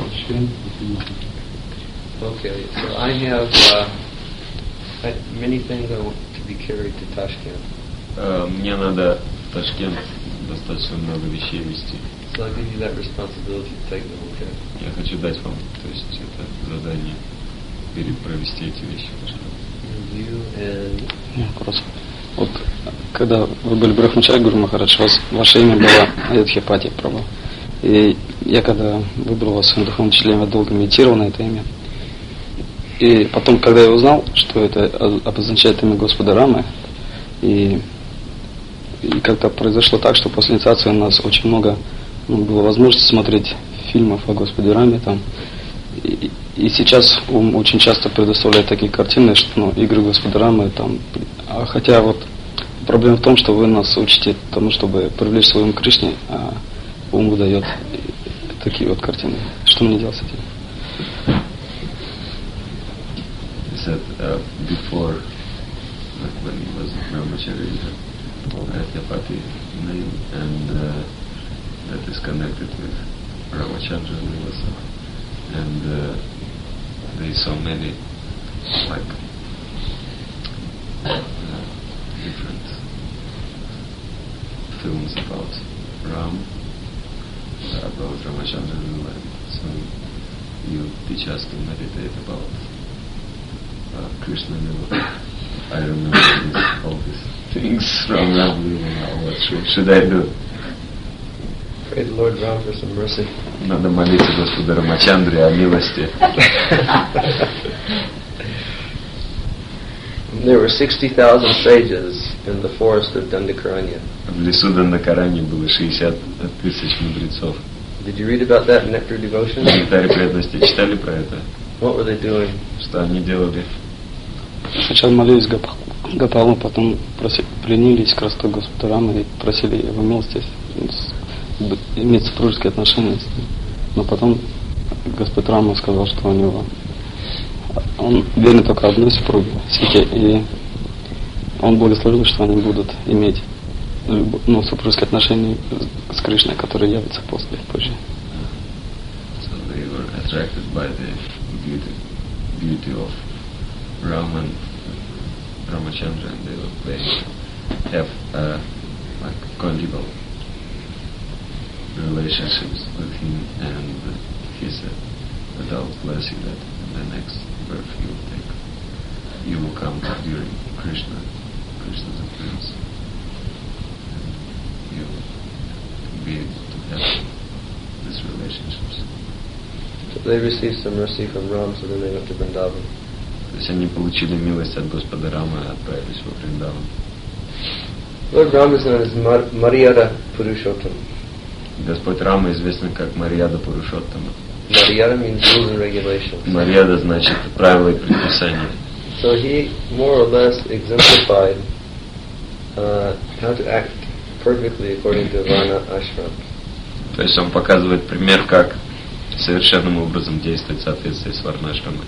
Okay, so I have uh, I, many things I want to be carried to Tashkent. Э, Мне надо в Ташкент достаточно много вещей везти. So I'll give you that responsibility to take them, okay? Я хочу дать вам, то есть это задание пере- провести эти вещи. You and Вопрос. Вот когда вы были Брахмачари Гуру Махарадж, у вас ваше имя было Айадхипати Прабху. И я когда выбрал вас своим духовным учителем, я долго медитировал на это имя. И потом, когда я узнал, что это обозначает имя Господа Рамы, и, и как-то произошло так, что после инициации у нас очень много ну, было возможности смотреть фильмов о Господе Раме там. И, и сейчас ум очень часто предоставляет такие картины, что ну, игры Господа Рамы там. А хотя вот проблема в том, что вы нас учите тому, чтобы привлечь свой ум к Кришне, а ум выдает такие вот картины. Что мне делать с этим? He said uh, before, like when he was Brahmachari, Ayadhyapati name, and uh, that is connected with Ramachandra Nivasa. And uh, there is so many like uh, different films about Ram, uh, about Ramachandra Nivasa. So you teach us to meditate about uh, Krishna Nivasa. I remember this, all these things from Ram Nivasa. What should, should I do? pray the Lord Ram for some mercy. Надо молиться Господу Рамачандре о милости. There were sixty thousand sages in the forest of Dandakaranya. В лесу Дандакарани было шестьдесят тысяч мудрецов. Did you read about that in Nectar Devotion? Нектаре преданности читали про это? What were they doing? Что они делали? Сначала молились Гопалу, Гопалу, потом проси, пленились к росту Господа Рамы и просили его милости иметь супружеские отношения с ним. Но потом Господь Рама сказал, что у него он верен только одной супруге, Сите, и он благословил, что они будут иметь ну, супружеские отношения с Кришной, который явится после, позже. So they were attracted by the beauty, beauty of Ram and Ramachandra, and they were playing, have uh, like conjugal relationships with him, and he said that I'll bless you that in the next birth you will take, you will come during Krishna Krishna's influence. You be able to have these relationships. So they received some mercy from Ram, so then they went to Vrindavan. То есть они получили милость от Господа Рама и отправились во Вриндаван. Lord Ram is known as Mar- Maryada Purushottam. Господь Рама известен как Марьяда Пурушоттама. Maryada means rules and regulations. Марьяда значит правила и предписания. So he more or less exemplified uh, how to act perfectly according to Varna Ashram. То есть он показывает пример, как совершенным образом действовать в соответствии с Варнашрамой.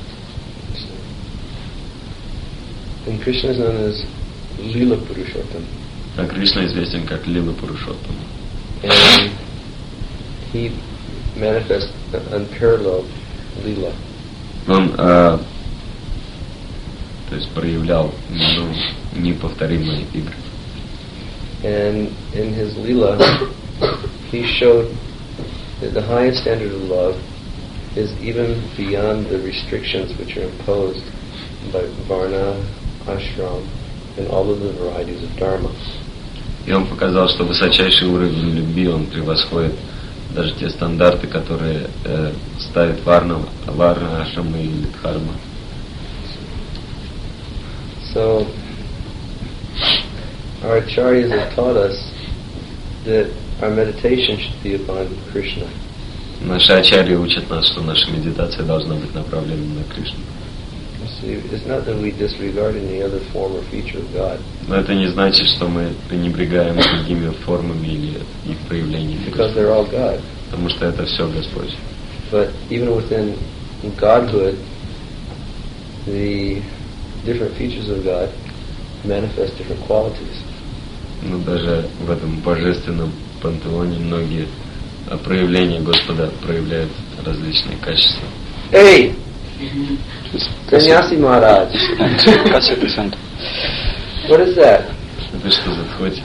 And Krishna is known as Lila Purushottam. А Кришна известен как Лила Пурушоттама. And he manifests unparalleled Lila. Он э, то есть проявлял ну, неповторимые игры. And in his Lila, he showed that the highest standard of love is even beyond the restrictions which are imposed by Varna, Ashram, and all of the varieties of Dharma. И он показал, что высочайший уровень любви, он превосходит даже те стандарты, которые э, ставит Варна, Варна, Ашрама или Дхарма. So, our acharyas have taught us that our meditation should be upon Krishna. Наши ачарьи учат нас, что наша медитация должна быть направлена на Кришну. See, it's not that we disregard any other form or feature of God. Но это не значит, что мы пренебрегаем другими формами или их проявлениями. Because they're all God. Потому что это все Господь. But even within Godhood, the different features of God manifest different qualities. Но даже в этом божественном пантеоне многие проявления Господа проявляют различные качества. Hey! Sannyasi Maharaj! What is that? Это что за тхоть?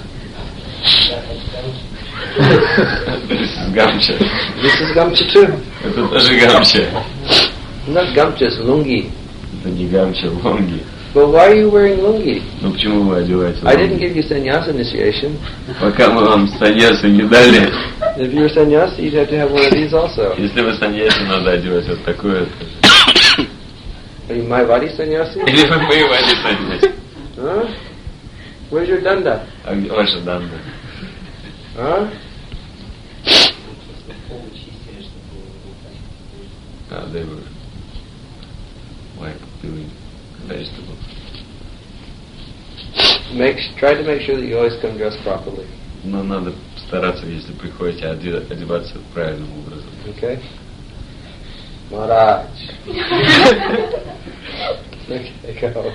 This is Gamcha. This is Gamcha too. Это тоже Gamcha. Not Gamcha, it's lungi. Это не Gamcha, лонги. But why are you wearing lungi? Ну почему вы одеваете I лонги? didn't give you sannyasa initiation. Пока мы вам саньясу не дали. If you were sannyasi, you'd have to have one of these also. Если вы саньясу, надо одевать вот такое. Are you Mayavadi sannyasi? Или вы воевали саньясу. Huh? Where's your danda? А где ваша данда? Huh? Ah, they were like doing vegetables. Make try to make sure that you always come dressed properly. Но надо стараться, если приходите, оде- одеваться правильным образом. Okay? Maharaj. Okay, go.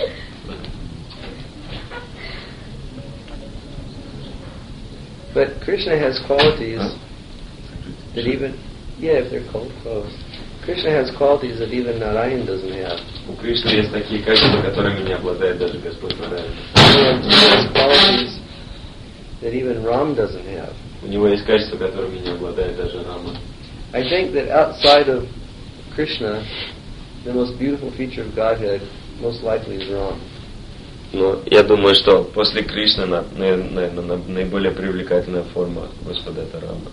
But Krishna has qualities that even, yeah, if they're cold clothes. Krishna has qualities that even Narayan doesn't have. У Кришны есть такие качества, которыми не обладает даже Господь Нараяна. He has qualities that even Ram doesn't have. У него есть качества, которыми не обладает даже Рама. I think that outside of Krishna, the most beautiful feature of Godhead most likely is Ram. Но я думаю, что после Кришны, наверное, наиболее привлекательная форма Господа это Рама.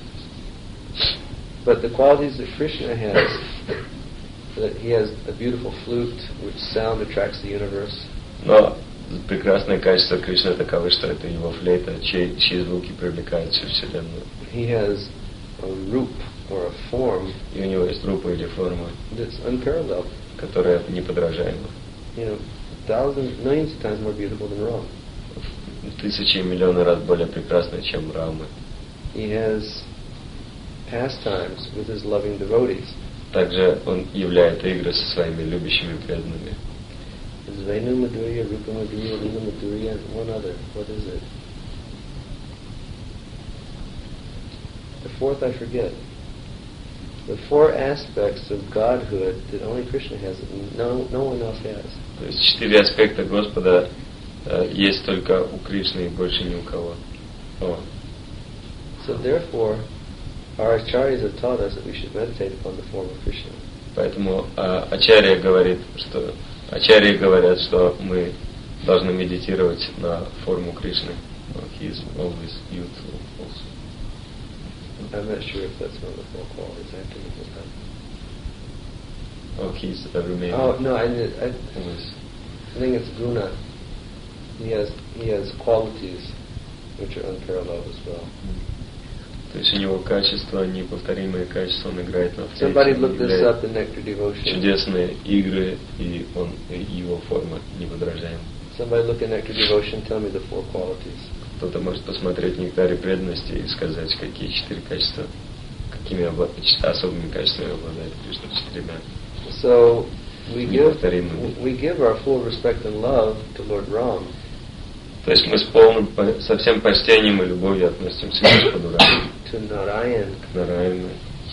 But the qualities that Krishna has, that he has a beautiful flute, which sound attracts the universe. Но прекрасное качество Кришны таковы, что это его флейта, чьи, чьи звуки привлекают всю Вселенную. He has a roop or a form. И у него есть рупа или форма, that's unparalleled. Которая неподражаема. You know, thousands, millions of times more beautiful than Ram. Тысячи и миллионы раз более прекрасная, чем Рама. He has pastimes with his loving devotees. Также он являет игры со своими любящими преданными. There's Venu Madhurya, Rupa Madhurya, Lila Madhurya, and one other. What is it? The fourth I forget. The four aspects of Godhood that only Krishna has, that no, no one else has. То есть четыре аспекта Господа э, есть только у Кришны и больше ни у кого. О. So therefore, our acharyas have taught us that we should meditate upon the form of Krishna. Поэтому э, Ачарья говорит, что Ачарьи говорят, что мы должны медитировать на форму Кришны. He is always youthful also. I'm not sure if that's one of the four qualities. I have to look at that. Oh, he's a remaining. Oh no, I, I, Always. I think it's guna. He has he has qualities which are unparalleled as well. То есть у него качества, неповторимые качества, он играет на флейте. Somebody looked this up in Nectar Devotion. Чудесные игры, и он, и его форма неподражаема. Somebody look in Nectar Devotion, tell me the four qualities. Кто-то может посмотреть в Нектаре преданности и сказать, какие четыре качества, какими обла- особыми качествами обладает Кришна, четырьмя. So we give Неповторимыми. we give our full respect and love to Lord Ram. То есть мы с полным, по- со всем почтением и любовью относимся к Господу Раме, To Narayan. к Нараяне.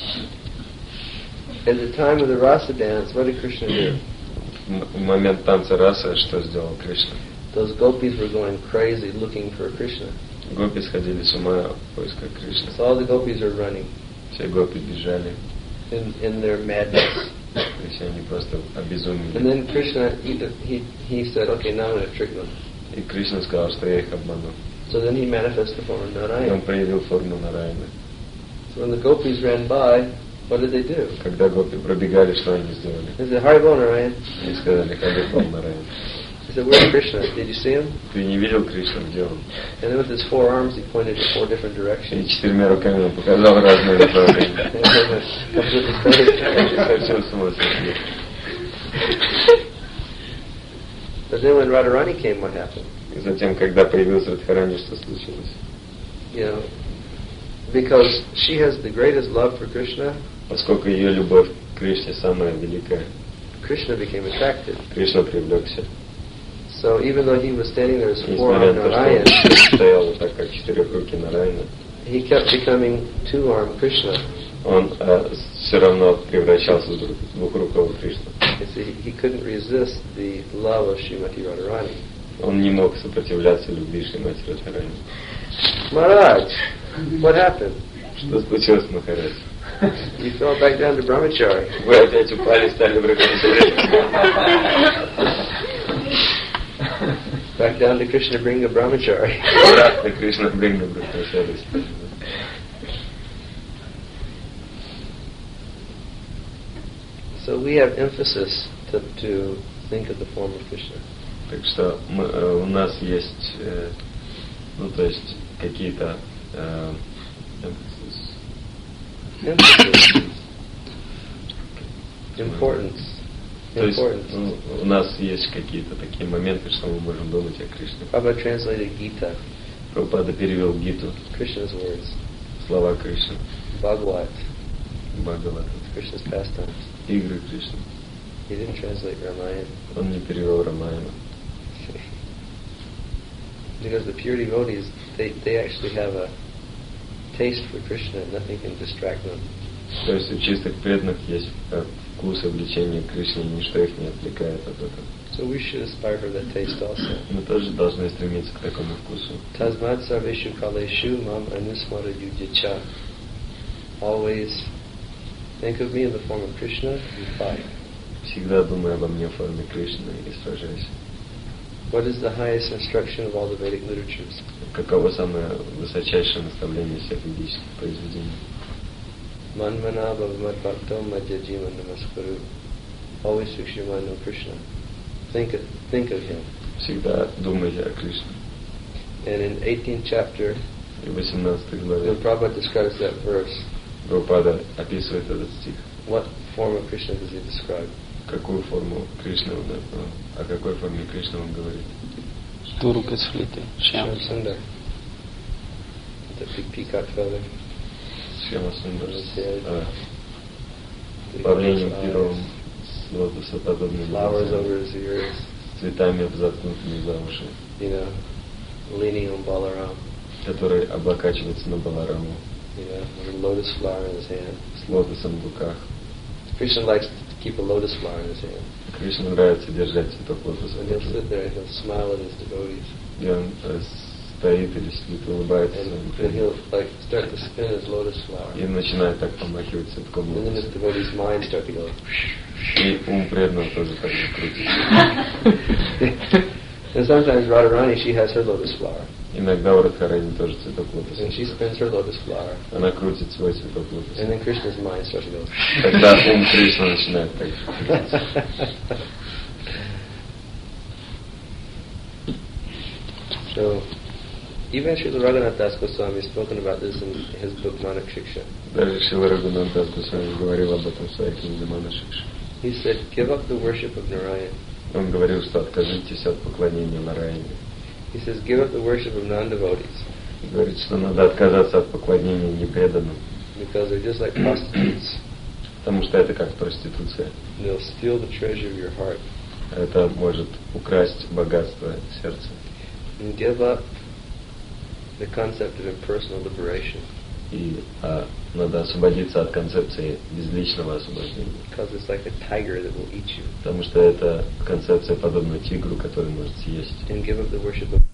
At the time of the rasa dance, what did Krishna do? В момент танца раса что сделал Кришна? Those gopis were going crazy looking for Krishna. Гопи сходили с ума в поисках Кришны. So all the gopis are running Все гопи бежали, in, in their madness. то есть они просто обезумели. And then Krishna, he, he, he said, okay, now I'm going to trick them. И Кришна сказал, что я их обману. So then he manifested the form of И он Narayan. проявил форму Нараяны. So when the gopis ran by, what did they do? Когда гопи пробегали, что они сделали? They said, Haribol Narayan. Они сказали, Харибол Нараян. He said, where's Krishna? Did you see him? Ты не видел Кришну, где он? And then with his four arms, he pointed in four different И directions. четырьмя руками он показал разные направления. And then completely crazy. Совсем с ума сошли. But then when Radharani came, what happened? И затем, когда появился Радхарани, что случилось? You know, because she has the greatest love for Krishna, Поскольку ее любовь к Кришне самая великая, Krishna became attracted. Кришна привлекся. So even though he was standing there as four Несмотря armed на то, Narayan, что он стоял вот так, как четырехрукий Нараяна, he kept becoming two-armed Krishna. он э, все равно превращался в друг- двухрукого Кришну. You see, he couldn't resist the love of Srimati Radharani. Он не мог сопротивляться любви Шримати Радхарани. Maharaj, what happened? Что случилось, Махарадж? You fell back down to brahmachari. Вы опять упали, стали брахмачари. Back down to Krishna Bringa brahmachari. Обратно Кришна Бринга брахмачари. So we have emphasis to, to think of the form of Krishna. Так что мы, э, у нас есть, э, ну то есть какие-то э, emphasis. Emphasis. Importance. То есть Importance. ну, у нас есть какие-то такие моменты, что мы можем думать о Кришне. Prabhupada translated Gita, Прабхупада перевел Гиту, Krishna's words. слова Кришны, Bhagavad, Бхагавата, Krishna's pastimes. игры Кришны. He didn't translate Ramayana. Он не перевел Рамаяна. Because the pure devotees, they, they actually have a taste for Krishna and nothing can distract them. То есть у чистых преданных есть э, вкус и влечение к Кришне, и ничто их не отвлекает от этого. So we should aspire for that taste also. Мы тоже должны стремиться к такому вкусу. Tasmad sarveshu kaleshu mam anusmara yudyacha. Always think of me in the form of Krishna and fight. Всегда думай обо мне в форме Кришны и сражайся. What is the highest instruction of all the Vedic literatures? Каково самое высочайшее наставление всех ведических произведений? Manmana bhavamad bhakto madhyajiva namaskaru. Always fix your mind on Krishna. Think of, think of him. Всегда думайте о Кришне. And in eighteenth chapter, И в восемнадцатой главе when Prabhupada describes that verse, Прабхупада описывает этот стих. what form of Krishna does he describe? Какую форму Кришны он, о какой форме Кришны он говорит? Дурука с флейтой, Шьям. Shyam Sundar. The big peacock feather. Схема Сундар с The управлением eyes, пером, с лотосоподобными flowers глазами, over his ears, с цветами, заткнутыми за уши, you know, leaning on Balaram, который облокачивается на Балараму, you know, with a lotus flower in his hand. с лотосом в руках. Krishna likes to keep a lotus flower in his hand. Кришне нравится держать цветок лотоса. And he'll sit there and he'll smile at his devotees. И он э, стоит или сидит, улыбается своим And then преданным. he'll like start to spin his lotus flower. И начинает так помахивать цветком And then his лотоса. devotees' minds start to go. И ум преданного тоже так же крутится. And sometimes Radharani, she has her lotus flower. Иногда у Радхарани тоже цветок And лотоса. she spins her lotus flower. Она крутит свой цветок And лотоса. then Krishna's mind starts to go. Тогда ум Кришны начинает так крутиться. So, even Srila Raghunath Das Goswami has spoken about this in his book Manak Shiksha. Даже Шрила Рагунат Дас Госвами говорил об этом в своей книге Мана Шикша. He said, give up the worship of Narayan. Он говорил, что откажитесь от поклонения Нараяне. He says, give up the worship of non-devotees. Говорит, что надо отказаться от поклонения непреданным, Because they're just like prostitutes. потому что это как проституция. They'll steal the treasure of your heart. Это может украсть богатство сердца. And give up the concept of impersonal liberation. И а, надо освободиться от концепции безличного освобождения. Because it's like a tiger that will eat you. Потому что это концепция подобна тигру, который может съесть. And give up the worship of